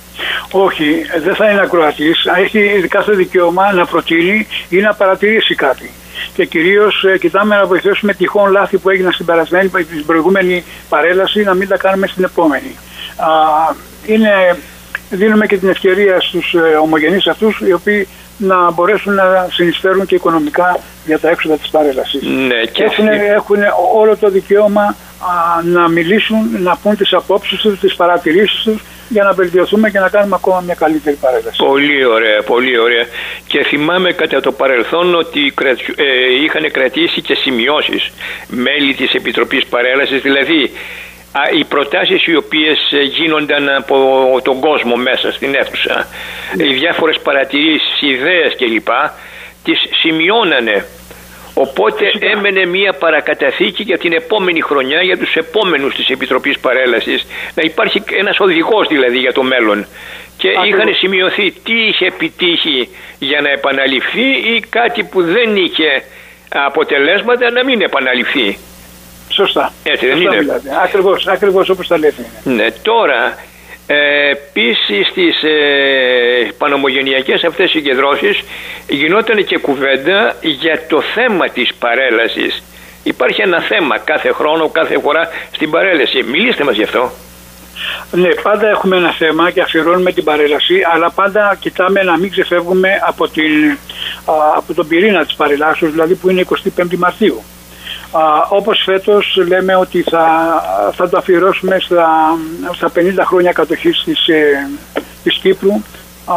Speaker 16: Όχι, δεν θα είναι ακροατής. Έχει κάθε δικαίωμα να προτείνει ή να παρατηρήσει κάτι. Και κυρίως ε, κοιτάμε να βοηθήσουμε τυχόν λάθη που έγιναν στην, στην προηγούμενη παρέλαση, να μην τα κάνουμε στην επόμενη. Α, είναι, δίνουμε και την ευκαιρία στους ε, ομογενείς αυτούς, οι οποίοι να μπορέσουν να συνεισφέρουν και οικονομικά για τα έξοδα της παρέλασης.
Speaker 15: Ναι, και
Speaker 16: έχουν, έχουν όλο το δικαίωμα α, να μιλήσουν, να πούν τις απόψεις τους, τις παρατηρήσεις τους, για να βελτιωθούμε και να κάνουμε ακόμα μια καλύτερη παρέλαση.
Speaker 15: Πολύ ωραία, πολύ ωραία. Και θυμάμαι κατά το παρελθόν ότι ε, είχαν κρατήσει και σημειώσεις μέλη της Επιτροπής Παρέλασης, δηλαδή οι προτάσεις οι οποίες γίνονταν από τον κόσμο μέσα στην αίθουσα, mm. οι διάφορες παρατηρήσεις, ιδέες κλπ, τις σημειώνανε. Οπότε Φυσικά. έμενε μια παρακαταθήκη για την επόμενη χρονιά, για τους επόμενους της Επιτροπής Παρέλασης, να υπάρχει ένας οδηγός δηλαδή για το μέλλον. Και Ακριβώς. είχαν σημειωθεί τι είχε επιτύχει για να επαναληφθεί ή κάτι που δεν είχε αποτελέσματα να μην επαναληφθεί.
Speaker 16: Σωστά.
Speaker 15: Έτσι δεν είναι?
Speaker 16: Δηλαδή. Ακριβώς, ακριβώς όπως τα λέτε.
Speaker 15: Ναι, τώρα ε, επίσης στις ε, πανομογενειακές αυτές συγκεντρώσεις γινόταν και κουβέντα για το θέμα της παρέλασης. Υπάρχει ένα θέμα κάθε χρόνο, κάθε φορά στην παρέλαση. Μιλήστε μας γι' αυτό.
Speaker 16: Ναι, πάντα έχουμε ένα θέμα και αφιερώνουμε την παρέλαση, αλλά πάντα κοιτάμε να μην ξεφεύγουμε από, την, α, από τον πυρήνα της παρελάσεως, δηλαδή που είναι εικοστή πέμπτη Μαρτίου. Α, όπως φέτος λέμε ότι θα, θα το αφιερώσουμε στα, στα πενήντα χρόνια κατοχής της, ε, της Κύπρου, α,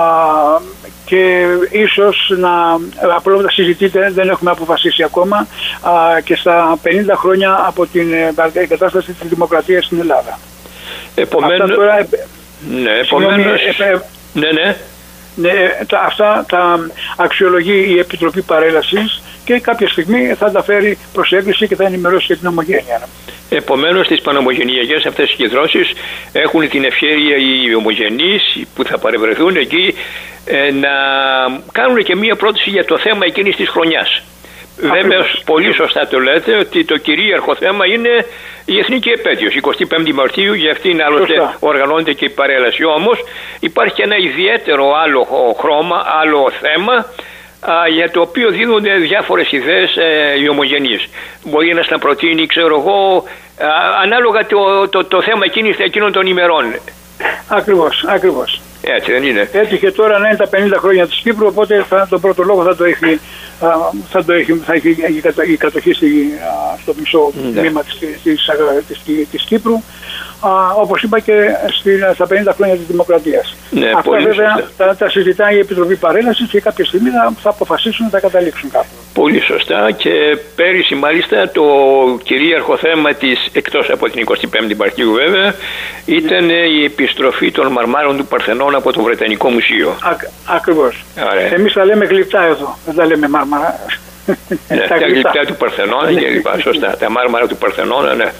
Speaker 16: και ίσως να απλώς συζητείτε, δεν έχουμε αποφασίσει ακόμα, α, και στα πενήντα χρόνια από την εγκατάσταση της δημοκρατίας στην Ελλάδα.
Speaker 15: Επομένως,
Speaker 16: αυτά τώρα,
Speaker 15: ναι, επομένως, ε, ε, ναι, ναι.
Speaker 16: Ναι, τα, αυτά τα αξιολογεί η Επιτροπή Παρέλασης και κάποια στιγμή θα τα φέρει προς έγκριση και θα ενημερώσει και την ομογένεια.
Speaker 15: Επομένως, στις πανομογενειακές αυτές τις συγκεντρώσεις έχουν την ευχέρεια οι ομογενείς που θα παρευρεθούν εκεί ε, να κάνουν και μία πρόταση για το θέμα εκείνης της χρονιάς. Βέβαια, πολύ σωστά το λέτε ότι το κυρίαρχο θέμα είναι η εθνική επέτειος, εικοστή πέμπτη Μαρτίου, για αυτήν άλλωστε σωστά οργανώνεται και η παρέλαση. Όμως υπάρχει και ένα ιδιαίτερο άλλο χρώμα, άλλο θέμα, α, για το οποίο δίνονται διάφορες ιδέες ε, οι ομογενείς. Μπορεί ένας να προτείνει, ξέρω εγώ, α, ανάλογα το, το, το θέμα εκείνης, εκείνων των ημερών. Ακριβώς, ακριβώς. Έτσι δεν είναι? Έτυχε τώρα να είναι τα πενήντα χρόνια της Κύπρου, οπότε θα, τον πρώτο λόγο θα το έχει, θα το έχει, θα έχει η κατοχή στη, στο μισό τμήμα της, της, της, της Κύπρου, α, όπως είπα και στη, στα πενήντα χρόνια της Δημοκρατίας. Ναι, αυτά βέβαια τα, τα συζητάει η Επιτροπή Παρέλασης και κάποια στιγμή θα, θα αποφασίσουν να τα καταλήξουν κάπου. Πολύ σωστά, και πέρυσι μάλιστα το κυρίαρχο θέμα της, εκτός από την εικοστή πέμπτη Μαρτίου βέβαια, ήταν η επιστροφή των μαρμάρων του Παρθενών από το Βρετανικό Μουσείο. Α, ακριβώς. Εμείς τα λέμε γλυπτά εδώ, δεν τα λέμε μάρμαρα. Ναι, τα, τα γλυπτά του Παρθενώνα και λοιπά, σωστά. Τα μάρμαρα του Παρθενώνα, ναι.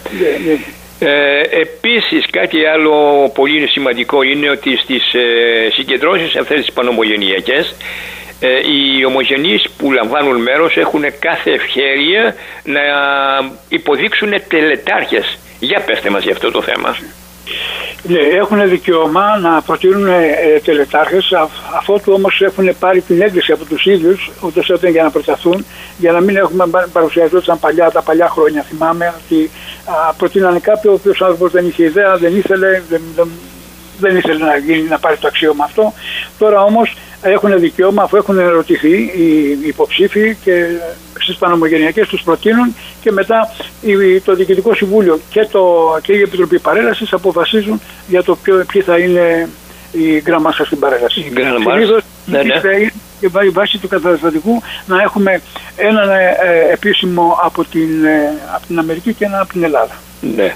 Speaker 15: Ε, επίσης κάτι άλλο πολύ σημαντικό είναι ότι στις ε, συγκεντρώσεις αυτές τις πανομογενειακές, ε, οι ομογενείς που λαμβάνουν μέρος έχουν κάθε ευχέρεια να υποδείξουν τελετάρχες. Για πέστε μας για αυτό το θέμα. Ναι, έχουν δικαίωμα να προτείνουν ε, τελετάρχες, αφότου όμως έχουν πάρει την έγκριση από τους ίδιους, ούτως ώστε για να προταθούν, για να μην έχουμε παρουσιαζόταν παλιά, τα παλιά χρόνια. Θυμάμαι ότι α, προτείνανε κάποιοι, ο οποίος άνθρωπος δεν είχε ιδέα, δεν ήθελε, δεν, δεν, δεν ήθελε να, γίνει, να πάρει το αξίωμα αυτό. Τώρα όμως έχουν δικαίωμα, αφού έχουν ερωτηθεί οι υποψήφοι και στις πανομογενειακές τους προτείνουν, και μετά το Διοικητικό Συμβούλιο και, το, και η Επιτροπή Παρέλασης αποφασίζουν για το ποιο, ποιοι θα είναι η γκραμμάσα στην παρέλαση. Συνήθως ναι, ναι. η βάση του καταστατικού να έχουμε έναν ε, επίσημο από την, ε, από την Αμερική και έναν από την Ελλάδα. Ναι.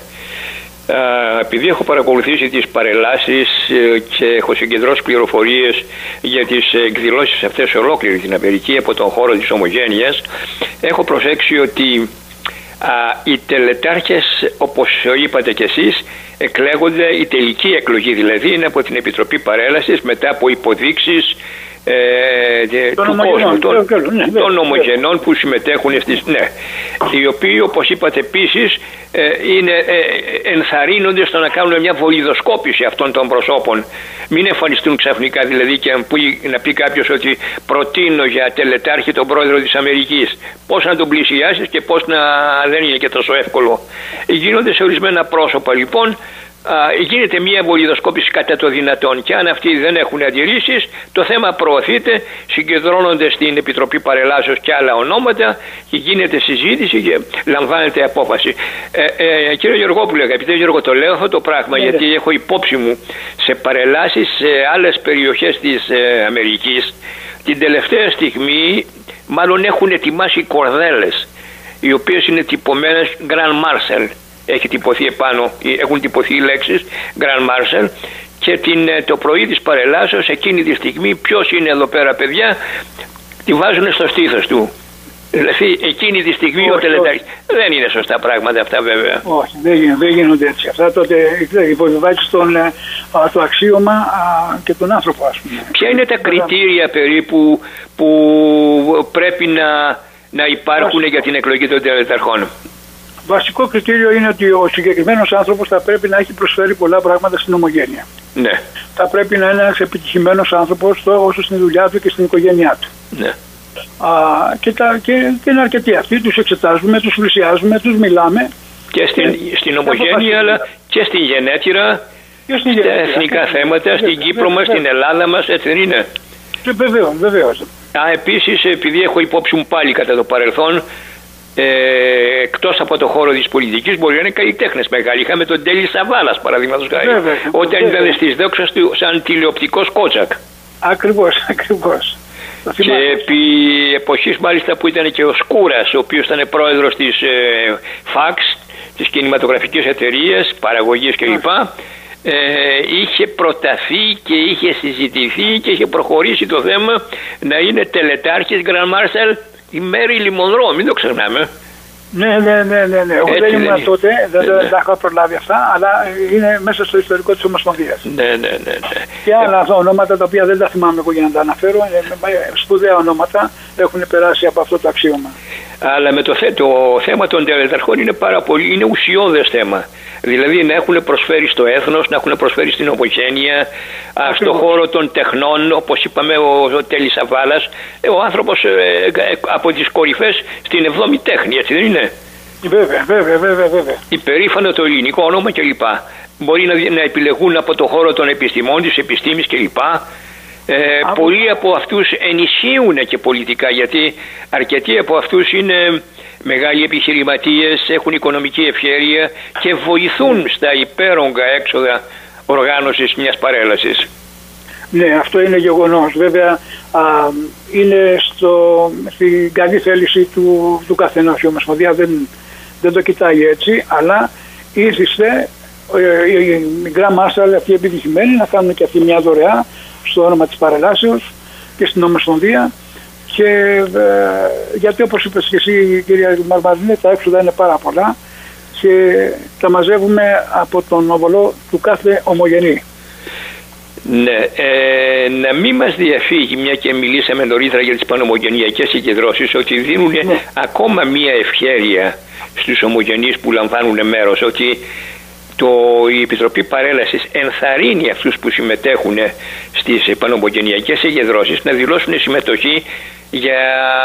Speaker 15: Επειδή έχω παρακολουθήσει τις παρελάσεις και έχω συγκεντρώσει πληροφορίες για τις εκδηλώσεις αυτές σε ολόκληρη την Αμερική από τον χώρο της ομογένειας, έχω προσέξει ότι α, οι τελετάρχες, όπως είπατε κι εσείς, εκλέγονται, η τελική εκλογή δηλαδή είναι από την Επιτροπή Παρέλασης μετά από υποδείξεις Ε, του κόσμου, των, ναι, των ομογενών που συμμετέχουν στις, ναι, οι οποίοι όπως είπατε επίσης ε, είναι, ε, ενθαρρύνονται στο να κάνουν μια βολιδοσκόπηση αυτών των προσώπων, μην εμφανιστούν ξαφνικά δηλαδή και να πει κάποιος ότι προτείνω για τελετάρχη τον πρόεδρο της Αμερικής, πώς να τον πλησιάσεις και πώς να δεν είναι και τόσο εύκολο. Γίνονται σε ορισμένα πρόσωπα λοιπόν, γίνεται μια βολιδοσκόπηση κατά το δυνατόν, και αν αυτοί δεν έχουν αντιρρήσεις το θέμα προωθείται, συγκεντρώνονται στην Επιτροπή Παρελάσεως και άλλα ονόματα και γίνεται συζήτηση και λαμβάνεται απόφαση. ε, ε, Κύριε Γεωργόπουλε, αγαπητέ Γιώργο, το λέω αυτό το πράγμα γιατί έχω υπόψη μου σε παρελάσεις σε άλλες περιοχές της ε, Αμερικής την τελευταία στιγμή μάλλον έχουν ετοιμάσει κορδέλες οι οποίες είναι τυπωμένες Grand Marshal. Έχει τυπωθεί επάνω, έχουν τυπωθεί οι λέξεις Grand Marshal, και την, το πρωί της παρελάσεως εκείνη τη στιγμή ποιος είναι εδώ πέρα παιδιά, τη βάζουν στο στήθος του. Δηλαδή εκείνη τη στιγμή όχι, ο τελετάρχης. Δεν είναι σωστά πράγματα αυτά βέβαια. Όχι, δεν γίνονται, δεν γίνονται έτσι. Αυτά τότε υποβιβάζεις το αξίωμα α, και τον άνθρωπο, ας πούμε. Ποια είναι τα κριτήρια περίπου που πρέπει να, να υπάρχουν για την εκλογή των τελεταρχών? Βασικό κριτήριο είναι ότι ο συγκεκριμένος άνθρωπος θα πρέπει να έχει προσφέρει πολλά πράγματα στην ομογένεια. Ναι. Θα πρέπει να είναι ένας επιτυχημένος άνθρωπος όσο στην δουλειά του και στην οικογένειά του. Ναι. Α, και, τα, και, και είναι αρκετοί αυτοί, τους εξετάζουμε, τους πλησιάζουμε, τους μιλάμε. Και στην, και, στην ομογένεια, αλλά και στην γενέτειρα, και στην στα εθνικά και, θέματα, και, στην Κύπρο μας, στην Ελλάδα μας, έτσι δεν είναι? Βεβαίως, βεβαίως. Α, επίσης, επειδή έχω υπόψη μου πάλι κατά το παρελθόν, Ε, εκτός από το χώρο της πολιτικής μπορεί να είναι καλλιτέχνες μεγάλοι. Είχαμε τον Τέλη Σαββάλας παραδείγματος χάρη, όταν βέβαια ήταν στις δόξες του σαν τηλεοπτικός κότσακ. Ακριβώς, ακριβώς. Και επί εποχής μάλιστα που ήταν και ο Σκούρας, ο οποίος ήταν πρόεδρος της ε, ΦΑΞ, της κινηματογραφικής εταιρείας, παραγωγής κλπ. Ε, είχε προταθεί και είχε συζητηθεί και είχε προχωρήσει το θέμα να είναι τελετάρχης Grand Marshal η Μέριλιν Μονρό, μην το ξεχνάμε. Ναι, ναι, ναι, ναι, ναι. Εγώ δεν ήμουν τότε, δεν ναι, ναι. τα έχω προλάβει αυτά, αλλά είναι μέσα στο ιστορικό της Ομοσπονδίας. Ναι, ναι, ναι, ναι. Και άλλα ε... ονόματα τα οποία δεν τα θυμάμαι εγώ για να τα αναφέρω, σπουδαία ονόματα έχουν περάσει από αυτό το αξίωμα. Αλλά με το, θέ, το θέμα των τελεταρχών είναι πάρα πολύ, είναι ουσιώδες θέμα. Δηλαδή να έχουν προσφέρει στο έθνος, να έχουν προσφέρει στην ομογένεια, στον χώρο των τεχνών, όπως είπαμε ο, ο Τέλης Σαββάλας, ο άνθρωπος ε, ε, από τις κορυφές στην εβδόμη τέχνη, έτσι δεν είναι?
Speaker 16: Βέβαια, βέβαια, βέβαια, βέβαια.
Speaker 15: Υπερήφανο το ελληνικό όνομα κλπ. Μπορεί να, να επιλεγούν από το χώρο των επιστημών, της επιστήμης κλπ. Ε, πολλοί από αυτούς ενισχύουν και πολιτικά, γιατί αρκετοί από αυτούς είναι μεγάλοι επιχειρηματίες, έχουν οικονομική ευχέρεια και βοηθούν στα υπέρογκα έξοδα οργάνωσης μιας παρέλασης.
Speaker 16: Ναι, αυτό είναι γεγονός. Βέβαια α, είναι στο, στην καλή θέληση του, του καθενός. Η Ομοσπονδία δεν, δεν το κοιτάει έτσι, αλλά ήθιστε η μικρά μάσα, αυτή επιτυχημένη, να κάνουν και αυτή μια δωρεά στο όνομα της παρελάσεως και στην Ομοσπονδία. Και ε, γιατί όπως είπες και εσύ, κυρία Μαρμαρινέ, τα έξοδα είναι πάρα πολλά και τα μαζεύουμε από τον οβολό του κάθε ομογενή.
Speaker 15: Ναι, ε, να μην μας διαφύγει, μια και μιλήσαμε νωρίτερα για τις πανομογενειακές συγκεντρώσεις, ότι δίνουν ναι. ακόμα μια ευχέρεια στους ομογενείς που λαμβάνουν μέρος, ότι το, η Επιτροπή Παρέλασης ενθαρρύνει αυτούς που συμμετέχουν στις πανομογενειακές συγκεντρώσεις να δηλώσουν συμμετοχή για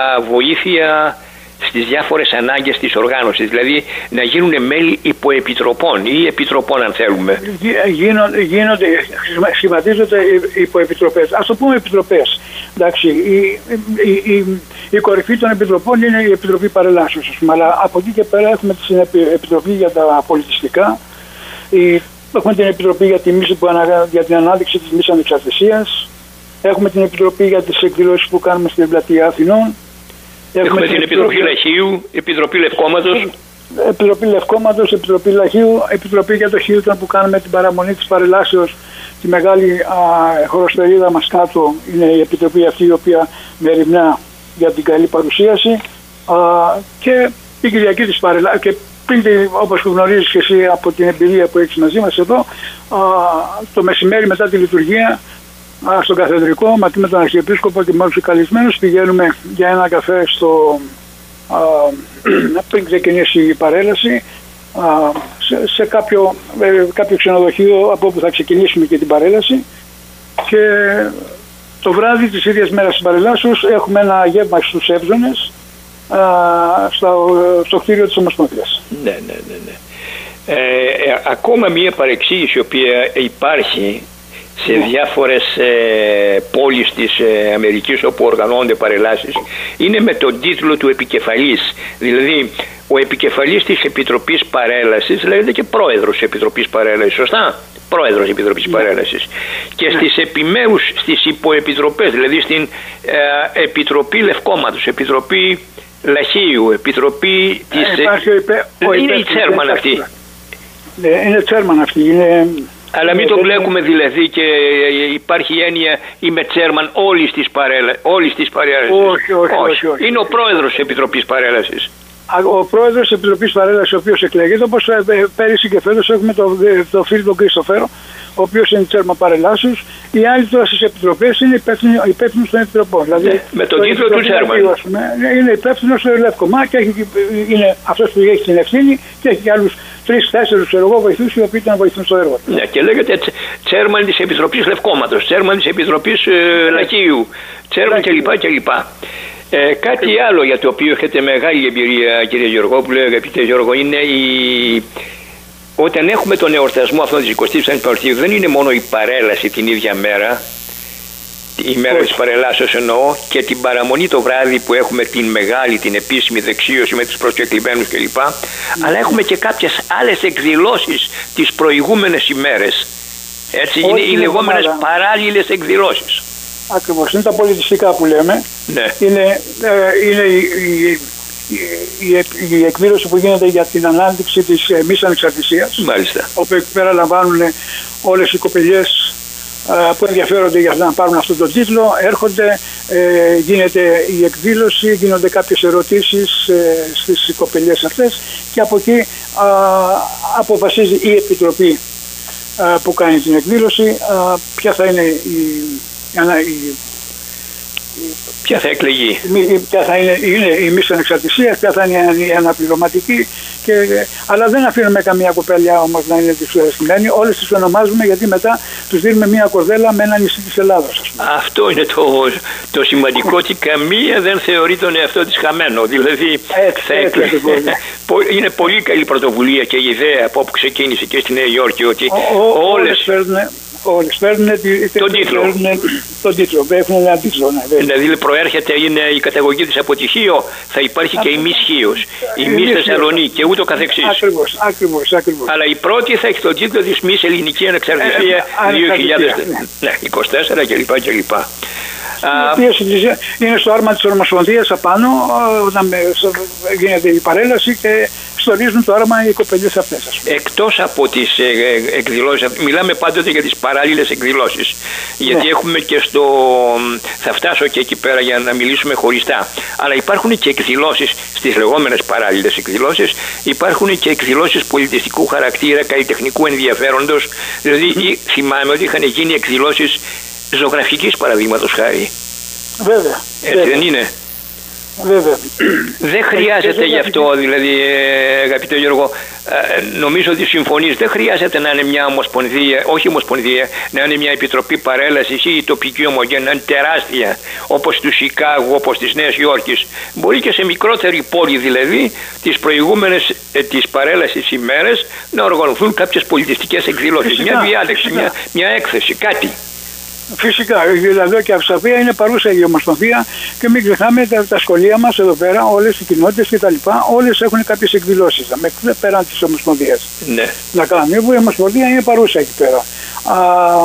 Speaker 15: βοήθεια στις διάφορες ανάγκες της οργάνωσης, δηλαδή να γίνουν μέλη υποεπιτροπών ή επιτροπών αν θέλουμε.
Speaker 16: Γίνονται, γίνονται σχηματίζονται υποεπιτροπές, ας το πούμε επιτροπές. Εντάξει, η, η, η, η κορυφή των επιτροπών είναι η Επιτροπή Παρελάσεως, ας πούμε, αλλά από εκεί και πέρα έχουμε την Επιτροπή για τα πολιτιστικά, η, έχουμε την Επιτροπή για, τη, για την ανάδειξη της μης ανεξαρτησίας, έχουμε την Επιτροπή για τις εκδηλώσεις που κάνουμε στην Πλατεία Αθηνών.
Speaker 15: Έχουμε, έχουμε την Επιτροπή Λαχείου, Επιτροπή Λευκόματος.
Speaker 16: Επιτροπή Λευκόματος, Επιτροπή Λαχείου, Επιτροπή για το Χίλτον που κάνουμε την παραμονή της παρελάσεως. Τη μεγάλη α, χωροστερίδα μας κάτω είναι η Επιτροπή αυτή, η οποία μεριμνά για την καλή παρουσίαση. Α, και την Κυριακή της παρελάσεως. Και πριν, όπως γνωρίζεις και εσύ από την εμπειρία που έχεις μαζί μας εδώ, α, το μεσημέρι μετά τη λειτουργία, στον καθεδρικό, μαζί με τον Αρχιεπίσκοπο και με όλους τους καλεσμένους, πηγαίνουμε για ένα καφέ στο, α, πριν ξεκινήσει η παρέλαση, α, σε, σε κάποιο, ε, κάποιο ξενοδοχείο από όπου θα ξεκινήσουμε και την παρέλαση, και το βράδυ της ίδιας μέρας της παρελάσεως έχουμε ένα γεύμα στους Εύζωνες α, στο, στο κτίριο της Ομοσπονδίας.
Speaker 15: Ναι, ναι, ναι, ναι. Ε, ε, ακόμα μία παρεξήγηση η οποία υπάρχει σε διάφορες ε, πόλεις της ε, Αμερικής όπου οργανώνονται παρελάσεις είναι με τον τίτλο του επικεφαλής. Δηλαδή ο επικεφαλής της Επιτροπής Παρέλασης λέγεται και πρόεδρος της Επιτροπής Παρέλασης, σωστά? Πρόεδρος της Επιτροπής yeah. Παρέλασης. Και yeah. στις επιμέρους, στις υποεπιτροπές, δηλαδή στην ε, Επιτροπή Λευκόματος, Επιτροπή Λαχείου, Επιτροπή της...
Speaker 16: Ε, ο υπε... ο
Speaker 15: είναι η τσέρμαν αυτή.
Speaker 16: Ναι, είναι τσέρμαν αυτή, είναι...
Speaker 15: Αλλά μην το μπλέκουμε δηλαδή και υπάρχει έννοια είμαι τσέρμαν όλης της παρέλασης. Όλης της παρέλασης.
Speaker 16: Όχι, όχι, όχι, όχι.
Speaker 15: Είναι ο πρόεδρος της Επιτροπής Παρέλασης.
Speaker 16: Ο πρόεδρος της Επιτροπής Παρέλασης, ο οποίος εκλέγεται, όπως πέρυσι και φέτος έχουμε το, το φίλο τον Κρίστοφερο, ο οποίος είναι τσέρμα παρελάσεως. Οι άλλοι τώρα στις επιτροπές είναι υπεύθυνοι των επιτροπών. Δηλαδή,
Speaker 15: ναι, με τον τίτλο του τσέρμα.
Speaker 16: Είναι υπεύθυνος στο Λευκομά και έχει, είναι αυτός που έχει την ευθύνη και έχει και άλλους τρεις-τέσσερις βοηθούς οι οποίοι τον βοηθούν στο έργο.
Speaker 15: Ναι, και λέγεται τσέρμαν της Επιτροπής Λευκόματος, τσέρμαν της Επιτροπής ε, Λαχείου, τσέρμαν κλπ. κλπ. Ε, κάτι άλλο για το οποίο έχετε μεγάλη εμπειρία, κύριε Γεωργόπουλε, αγαπητέ Γιώργο, είναι η... όταν έχουμε τον εορτασμό αυτόν της εικοστής πέμπτης Μαρτίου, δεν είναι μόνο η παρέλαση την ίδια μέρα, η μέρα της παρελάσεως εννοώ, και την παραμονή το βράδυ που έχουμε την μεγάλη, την επίσημη δεξίωση με τους προσκεκλημένους κλπ. Mm. Αλλά έχουμε και κάποιες άλλες εκδηλώσεις τις προηγούμενες ημέρες. Έτσι, είναι οι λεγόμενες παράλληλες εκδηλώσεις.
Speaker 16: Ακριβώς, είναι τα πολιτιστικά που λέμε.
Speaker 15: Ναι.
Speaker 16: Είναι, ε, είναι η, η, η, η εκδήλωση που γίνεται για την ανάδειξη της ε, μης ανεξαρτησίας.
Speaker 15: Μάλιστα.
Speaker 16: Όπου εκεί πέρα λαμβάνουν όλες οι κοπελιές ε, που ενδιαφέρονται για να πάρουν αυτόν τον τίτλο, έρχονται, ε, γίνεται η εκδήλωση, γίνονται κάποιες ερωτήσεις ε, στις κοπελιές αυτές και από εκεί ε, αποφασίζει η Επιτροπή ε, που κάνει την εκδήλωση ε, ποια θα είναι η, η, η
Speaker 15: Ποια θα εκλεγεί.
Speaker 16: Ποια θα είναι, είναι η μισή ανεξαρτησία, ποια θα είναι η αναπληρωματική. Και, αλλά δεν αφήνουμε καμία κοπέλια όμως να είναι δυσαρεστημένη. Όλες τις ονομάζουμε γιατί μετά τους δίνουμε μια κορδέλα με ένα νησί της Ελλάδος.
Speaker 15: Αυτό είναι το, το σημαντικό, ότι καμία δεν θεωρεί τον εαυτό της χαμένο. Δηλαδή
Speaker 16: έτσι,
Speaker 15: θα
Speaker 16: έτσι, έτσι,
Speaker 15: είναι πολύ καλή πρωτοβουλία και η ιδέα από όπου ξεκίνησε και στη Νέα Υόρκη, ότι
Speaker 16: ο, ο,
Speaker 15: όλες...
Speaker 16: όλες φέρνουν, όλες φέρνουν
Speaker 15: τον τίτλο.
Speaker 16: Τον τίτλο, έχουν ένα τίτλο. Ναι,
Speaker 15: δηλαδή προέρχεται, είναι η καταγωγή της από τη Χίο, θα υπάρχει και η Μις Χίος, η Μις Θεσσαλονίκη και ούτω καθεξής.
Speaker 16: Ακριβώς, ακριβώς, ακριβώς.
Speaker 15: Αλλά η πρώτη θα έχει τον τίτλο της Μις Ελληνική Ανεξαρτησία ε, δύο χιλιάδες είκοσι τέσσερα κλπ. κλπ.
Speaker 16: Είναι στο άρμα της Ομοσπονδίας απάνω, όταν γίνεται η παρέλαση και στολίζουν το άρμα οι κοπελιές αυτές.
Speaker 15: Εκτός από τις ε, εκδηλώσεις, μιλάμε πάντοτε για τις παράλληλες εκδηλώσεις. Γιατί ναι. έχουμε και στο... θα φτάσω και εκεί πέρα για να μιλήσουμε χωριστά. Αλλά υπάρχουν και εκδηλώσεις στις λεγόμενες παράλληλες εκδηλώσεις. Υπάρχουν και εκδηλώσεις πολιτιστικού χαρακτήρα, καλλιτεχνικού ενδιαφέροντος. Δηλαδή mm. θυμάμαι ότι είχαν γίνει εκδηλώσεις ζωγραφικής, παραδείγματος χάρη.
Speaker 16: Βέβαια.
Speaker 15: Έτσι
Speaker 16: βέβαια.
Speaker 15: δεν είναι.
Speaker 16: Βέβαια.
Speaker 15: Δεν χρειάζεται γι' αυτό, δηλαδή, αγαπητέ Γιώργο, νομίζω ότι συμφωνείς, δεν χρειάζεται να είναι μια ομοσπονδία, όχι ομοσπονδία, να είναι μια επιτροπή παρέλασης ή η τοπική ομογένεια, να είναι τεράστια, όπως του Σικάγου, όπως της Νέας Υόρκης. Μπορεί και σε μικρότερη πόλη, δηλαδή, τις προηγούμενες της παρέλασης ημέρες να οργανωθούν κάποιες πολιτιστικές εκδηλώσεις. Φυσικά, μια διάλεξη, μια, μια έκθεση, κάτι.
Speaker 16: Φυσικά, δηλαδή και από οποία είναι παρούσα η Ομοσπονδία και μην ξεχνάμε τα, τα σχολεία μας εδώ πέρα, όλες οι κοινότητες και τα λοιπά, όλες έχουν κάποιες εκδηλώσεις πέραν της Ομοσπονδίας.
Speaker 15: Ναι.
Speaker 16: Να κάνουν, η Ομοσπονδία είναι παρούσα εκεί πέρα. Α,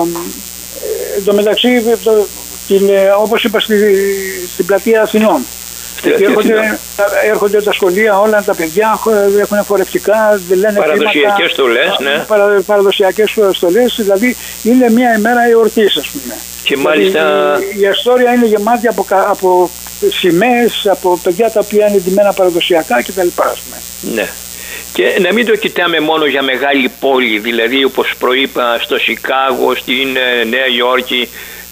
Speaker 16: εν τω μεταξύ, το, την, όπως είπα στη, στην πλατεία Αθηνών, έρχονται, έρχονται τα σχολεία όλα, τα παιδιά έχουν φορευτικά, λένε
Speaker 15: παραδοσιακές στολές, ναι.
Speaker 16: παρα, παραδοσιακές στολές, δηλαδή είναι μια ημέρα εορτής, ας πούμε.
Speaker 15: Και δηλαδή, μάλιστα...
Speaker 16: η, η ιστορία είναι γεμάτη από, από σημαίες, από παιδιά τα οποία είναι ντυμένα παραδοσιακά κτλ.
Speaker 15: Ναι. Και να μην το κοιτάμε μόνο για μεγάλη πόλη, δηλαδή όπως προείπα στο Σικάγο, στην Νέα Υόρκη.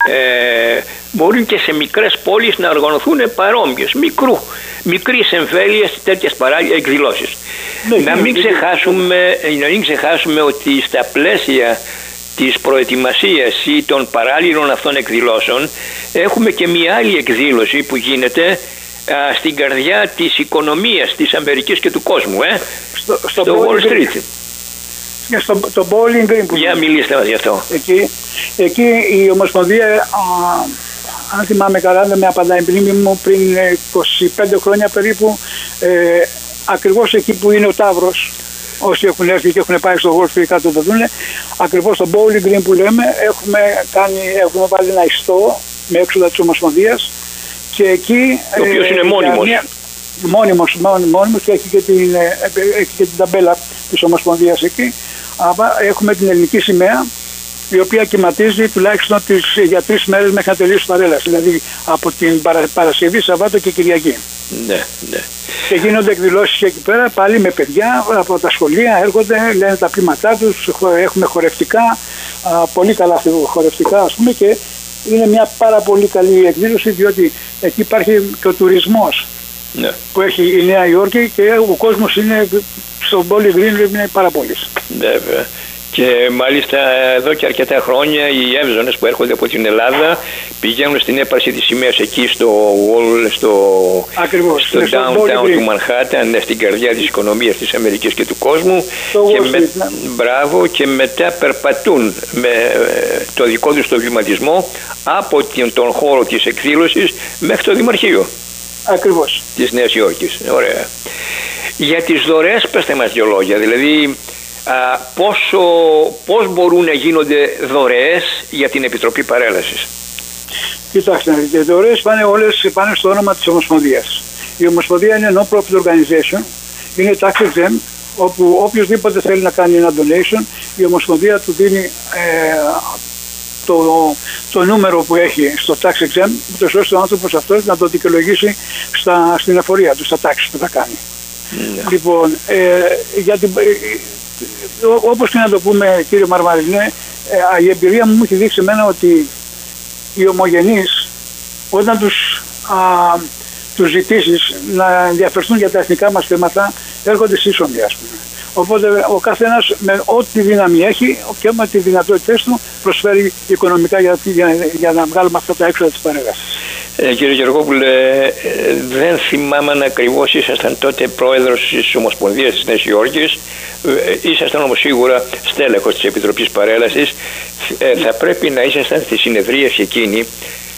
Speaker 15: Ε, μπορούν και σε μικρές πόλεις να οργανωθούν παρόμοιες, μικρού, μικρής εμβέλειας τέτοιες παράλληλες εκδηλώσεις. Ναι, να, μην ξεχάσουμε, να μην ξεχάσουμε ότι στα πλαίσια της προετοιμασίας ή των παράλληλων αυτών εκδηλώσεων έχουμε και μια άλλη εκδήλωση που γίνεται α, στην καρδιά της οικονομίας της Αμερικής και του κόσμου, ε?
Speaker 16: στο, στο,
Speaker 15: στο Wall Street.
Speaker 16: Και στο το Bowling Green που
Speaker 15: για μιλήστε μας γι' αυτό.
Speaker 16: Εκεί, εκεί η Ομοσπονδία, α, αν θυμάμαι καλά, δεν με απαντάει η μνήμη μου, πριν είκοσι πέντε χρόνια περίπου, ε, ακριβώς εκεί που είναι ο Ταύρος, όσοι έχουν έρθει και έχουν πάει στο Wall Street κάτω το δούνε, ακριβώς στο Bowling Green που λέμε, έχουμε, κάνει, έχουμε βάλει ένα ιστό με έξοδα της Ομοσπονδίας και εκεί...
Speaker 15: Ο οποίος ε, είναι μόνιμος. Μια,
Speaker 16: μόνιμος, μόνιμος και έχει και την, έχει και την ταμπέλα της Ομοσπονδίας εκεί. Έχουμε την ελληνική σημαία, η οποία κυματίζει τουλάχιστον τις, για τρεις μέρες μέχρι να τελειώσει η παρέλαση, δηλαδή από την παρα, Παρασκευή, Σαββάτο και Κυριακή.
Speaker 15: Ναι, ναι.
Speaker 16: Και γίνονται εκδηλώσεις εκεί πέρα, πάλι με παιδιά από τα σχολεία, έρχονται, λένε τα πλήματά τους, έχουμε χορευτικά, πολύ καλά χορευτικά ας πούμε, και είναι μια πάρα πολύ καλή εκδήλωση, διότι εκεί υπάρχει και ο τουρισμός.
Speaker 15: Ναι.
Speaker 16: Που έχει η Νέα Υόρκη και ο κόσμος είναι στο Bowling Green, είναι πάρα πολύ.
Speaker 15: Βέβαια. Και μάλιστα εδώ και αρκετά χρόνια οι εύζωνες που έρχονται από την Ελλάδα πηγαίνουν στην έπαρση της σημαίας εκεί στο, στο,
Speaker 16: Ακριβώς,
Speaker 15: στο downtown του Μανχάταν, στην καρδιά της οικονομίας της Αμερικής και του κόσμου και, με,
Speaker 16: Street, ναι.
Speaker 15: μπράβο, και μετά περπατούν με το δικό τους το βηματισμό από τον χώρο της εκδήλωσης μέχρι το Δημαρχείο.
Speaker 16: Ακριβώς.
Speaker 15: Της Νέας Υόρκης. Ωραία. Για τις δωρεές πέστε μας δυο λόγια, δηλαδή α, πόσο, πώς μπορούν να γίνονται δωρεές για την Επιτροπή Παρέλασης.
Speaker 16: Κοιτάξτε, οι δωρεές πάνε όλες πάνε στο όνομα της Ομοσπονδίας. Η Ομοσπονδία είναι non-profit organization, είναι tax exempt, όπου οποιοδήποτε θέλει να κάνει ένα donation, η Ομοσπονδία του δίνει ε, το, το νούμερο που έχει στο tax exempt, ούτως ώστε ο άνθρωπος αυτός να το δικαιολογήσει στα, στην εφορία του, στα taxes που θα κάνει. Yeah. Λοιπόν, ε, γιατί, ε, όπως και να το πούμε κύριε Μαρμαρινέ, ε, η εμπειρία μου μου έχει δείξει εμένα ότι οι ομογενείς όταν τους α, τους ζητήσεις να ενδιαφερθούν για τα εθνικά μας θέματα έρχονται σύσσωμοι, ας πούμε. Οπότε ο καθένας με ό,τι δύναμη έχει και με τις δυνατότητες του προσφέρει οικονομικά για, για, για να βγάλουμε αυτά τα έξοδα της παρέλασης.
Speaker 15: Ε, κύριε Γεωργόπουλε, ε, δεν θυμάμαι αν ακριβώς ήσασταν τότε πρόεδρος της Ομοσπονδίας της Νέας Υόρκης, ε, ήσασταν όμως σίγουρα στέλεχος της Επιτροπής Παρέλασης. Ε, θα πρέπει να ήσασταν στη συνεδρίαση εκείνη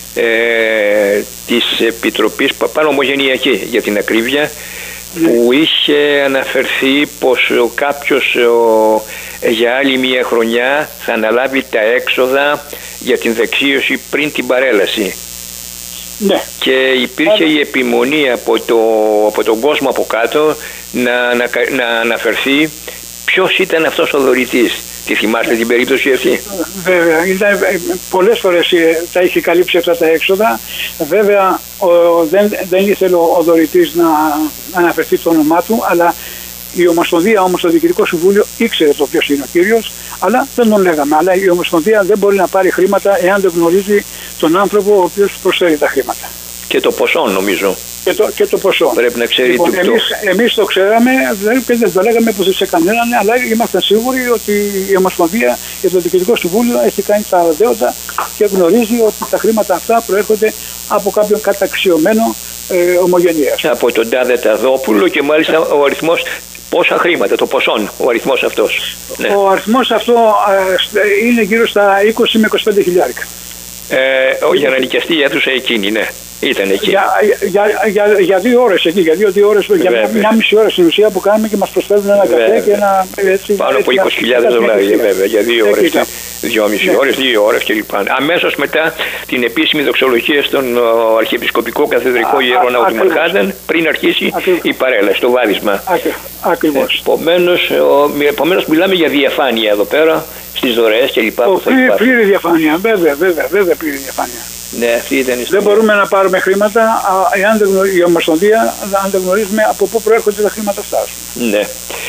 Speaker 15: ε, της Επιτροπής Πανομογενειακή για την ακρίβεια, που είχε αναφερθεί πως ο κάποιος ο, για άλλη μια χρονιά θα αναλάβει τα έξοδα για την δεξίωση πριν την παρέλαση.
Speaker 16: Ναι.
Speaker 15: Και υπήρχε η επιμονή από, το, από τον κόσμο από κάτω να, να, να αναφερθεί ποιος ήταν αυτός ο δωρητής. Τη θυμάστε την περίπτωση αυτή?
Speaker 16: Βέβαια, ήταν, πολλές φορές τα είχε καλύψει αυτά τα έξοδα. Βέβαια ο, δεν, δεν ήθελε ο δωρητής να αναφερθεί το όνομά του, αλλά η Ομοσπονδία, όμως το Διοικητικό Συμβούλιο ήξερε το ποιος είναι ο κύριος, αλλά δεν τον λέγαμε. Αλλά η Ομοσπονδία δεν μπορεί να πάρει χρήματα εάν δεν γνωρίζει τον άνθρωπο ο οποίος προσφέρει τα χρήματα.
Speaker 15: Και το ποσό, νομίζω.
Speaker 16: Και το, και το ποσό.
Speaker 15: Πρέπει να ξέρει.
Speaker 16: Λοιπόν,
Speaker 15: το...
Speaker 16: εμείς, εμείς το ξέραμε και δεν το λέγαμε πως σε κανέναν, αλλά ήμασταν σίγουροι ότι η Ομοσπονδία και το Διοικητικό Συμβούλιο έχει κάνει τα δέοντα και γνωρίζει ότι τα χρήματα αυτά προέρχονται από κάποιον καταξιωμένο ε, ομογενείας.
Speaker 15: Από τον Τάδε Ταδόπουλο, και μάλιστα ο αριθμός, πόσα χρήματα, το ποσόν, ο αριθμός αυτός.
Speaker 16: Ναι. Ο αριθμός αυτό ε, είναι γύρω στα είκοσι με είκοσι πέντε χιλιάρικα.
Speaker 15: Ε, για να νοικιαστεί η αίθουσα εκείνη, ναι. Ήταν εκεί.
Speaker 16: Για, για, για, για δύο ώρες εκεί, για δύο-δύο ώρες, για μια, μια μισή ώρα στην ουσία που κάνουμε και μας προσφέρουν ένα καφέ και ένα... Έτσι,
Speaker 15: πάνω από είκοσι χιλιάδες δολάρια βέβαια, για δύο ώρες, δυόμιση ώρες, δύο ώρες κλπ. Αμέσως μετά την επίσημη δοξολογία στον Αρχιεπισκοπικό Καθεδρικό Ιεροναό του Μανχάτεν, πριν αρχίσει ακριβώς η παρέλαση, το βάδισμα.
Speaker 16: Ακριβώς.
Speaker 15: Επομένως, επομένως μιλάμε για διαφάνεια εδώ πέρα, στις δωρεές κλπ.
Speaker 16: Πλήρη διαφάνεια, βέβαια, βέβαια, βέβαια πλήρη διαφάνεια.
Speaker 15: Ναι, αυτή ήταν η
Speaker 16: δεν μπορούμε να πάρουμε χρήματα εάν δεν γνωρίζουμε, η Ομοσπονδία, αν δεν γνωρίζουμε από πού προέρχονται τα χρήματα αυτά.
Speaker 15: Ναι.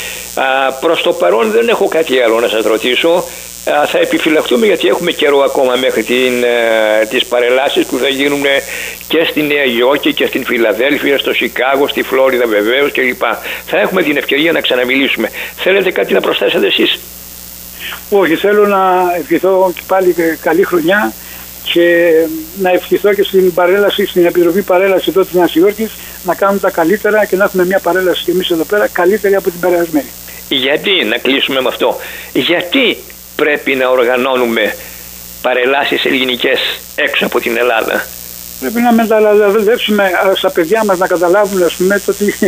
Speaker 15: Α, προς το παρόν δεν έχω κάτι άλλο να σας ρωτήσω. Α, θα επιφυλαχτούμε γιατί έχουμε καιρό ακόμα μέχρι την, α, τις παρελάσεις που θα γίνουν και στη Νέα Υόρκη και στην Φιλαδέλφια, στο Σικάγο, στη Φλόριδα βεβαίως κλπ. Θα έχουμε την ευκαιρία να ξαναμιλήσουμε. Θέλετε κάτι να προσθέσετε εσείς?
Speaker 16: Όχι, θέλω να ευχηθώ και πάλι καλή χρονιά και να ευχηθώ και στην παρέλαση, στην Επιτροπή Παρέλαση εδώ της Νέας Υόρκης να κάνουν τα καλύτερα και να έχουμε μια παρέλαση και εμείς εδώ πέρα καλύτερη από την περασμένη.
Speaker 15: Γιατί, να κλείσουμε με αυτό, γιατί πρέπει να οργανώνουμε παρελάσεις ελληνικές έξω από την Ελλάδα?
Speaker 16: Πρέπει να μεταλαδεύσουμε στα παιδιά μας να καταλάβουν, ας πούμε, το, τι,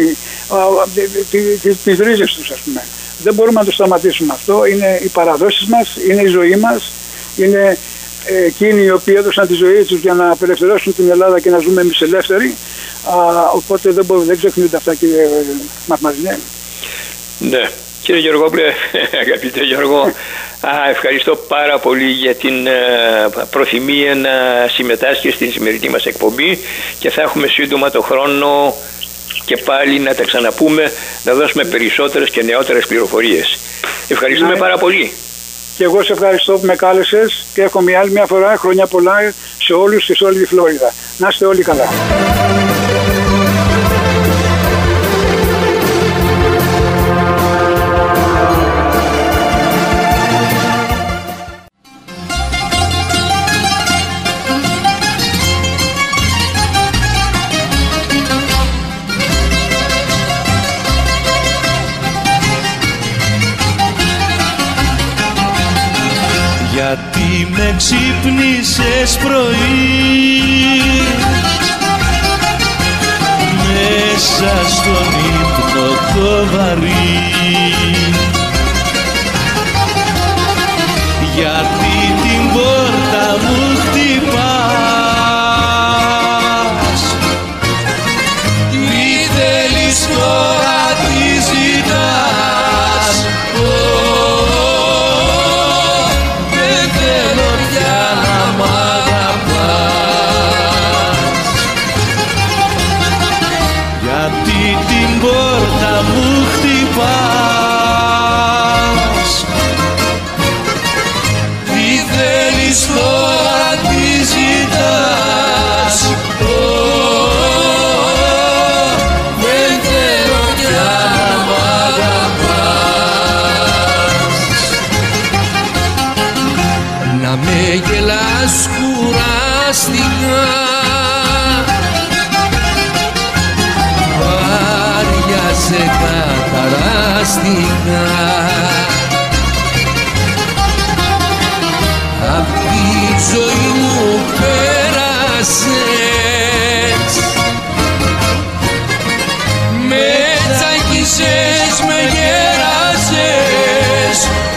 Speaker 16: τις ρίζες τους, ας πούμε. Δεν μπορούμε να το σταματήσουμε αυτό. Είναι οι παραδόσεις μας, είναι η ζωή μας, είναι εκείνοι οι οποίοι έδωσαν τη ζωή τους για να απελευθερώσουν την Ελλάδα και να ζούμε εμείς ελεύθεροι. Α, οπότε δεν, μπορούμε, δεν ξεχνούνται αυτά, κύριε Μαρμαρινέ.
Speaker 15: Ναι. Κύριε Γεωργόπουλε, αγαπητέ Γιώργο, α, ευχαριστώ πάρα πολύ για την α, προθυμία να συμμετάσχει στην σημερινή μας εκπομπή και θα έχουμε σύντομα το χρόνο και πάλι να τα ξαναπούμε, να δώσουμε περισσότερες και νεότερες πληροφορίες. Ευχαριστούμε ναι. πάρα πολύ.
Speaker 16: Και εγώ σε ευχαριστώ που με κάλεσες και έχω μια άλλη μια φορά χρόνια πολλά σε όλους και σε όλη τη Φλόριδα. Να είστε όλοι καλά.
Speaker 17: Γιατί με ξύπνησες πρωί μέσα στον ύπνο το βαρύ, γιατί την πόρτα μου χτυπάς, μη θέλεις τώρα τι ζητάς. Μου χτυπάς, τι σκουράστηκα, βάρια σε καταράστηκα, απ' τη ζωή μου πέρασες, με τσακίσες, με γέρασες,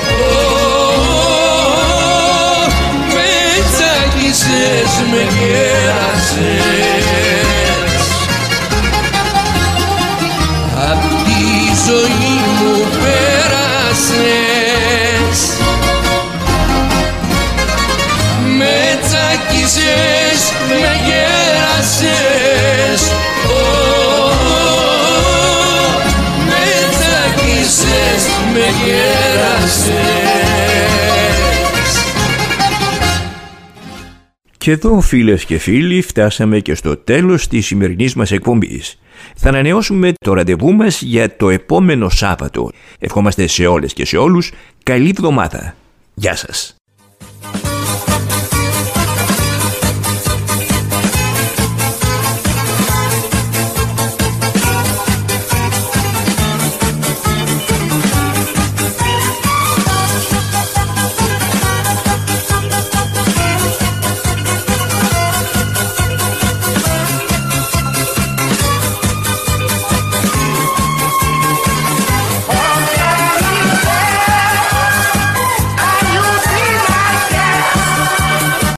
Speaker 17: με τσακίσες, με γέρασες, απ' τη ζωή μου πέρασες, με τσακίσες, με γέρασες, με τσακίσες, με γέρασες.
Speaker 1: Και εδώ, φίλες και φίλοι, φτάσαμε και στο τέλος της σημερινής μας εκπομπής. Θα ανανεώσουμε το ραντεβού μας για το επόμενο Σάββατο. Ευχόμαστε σε όλες και σε όλους καλή εβδομάδα. Γεια σας.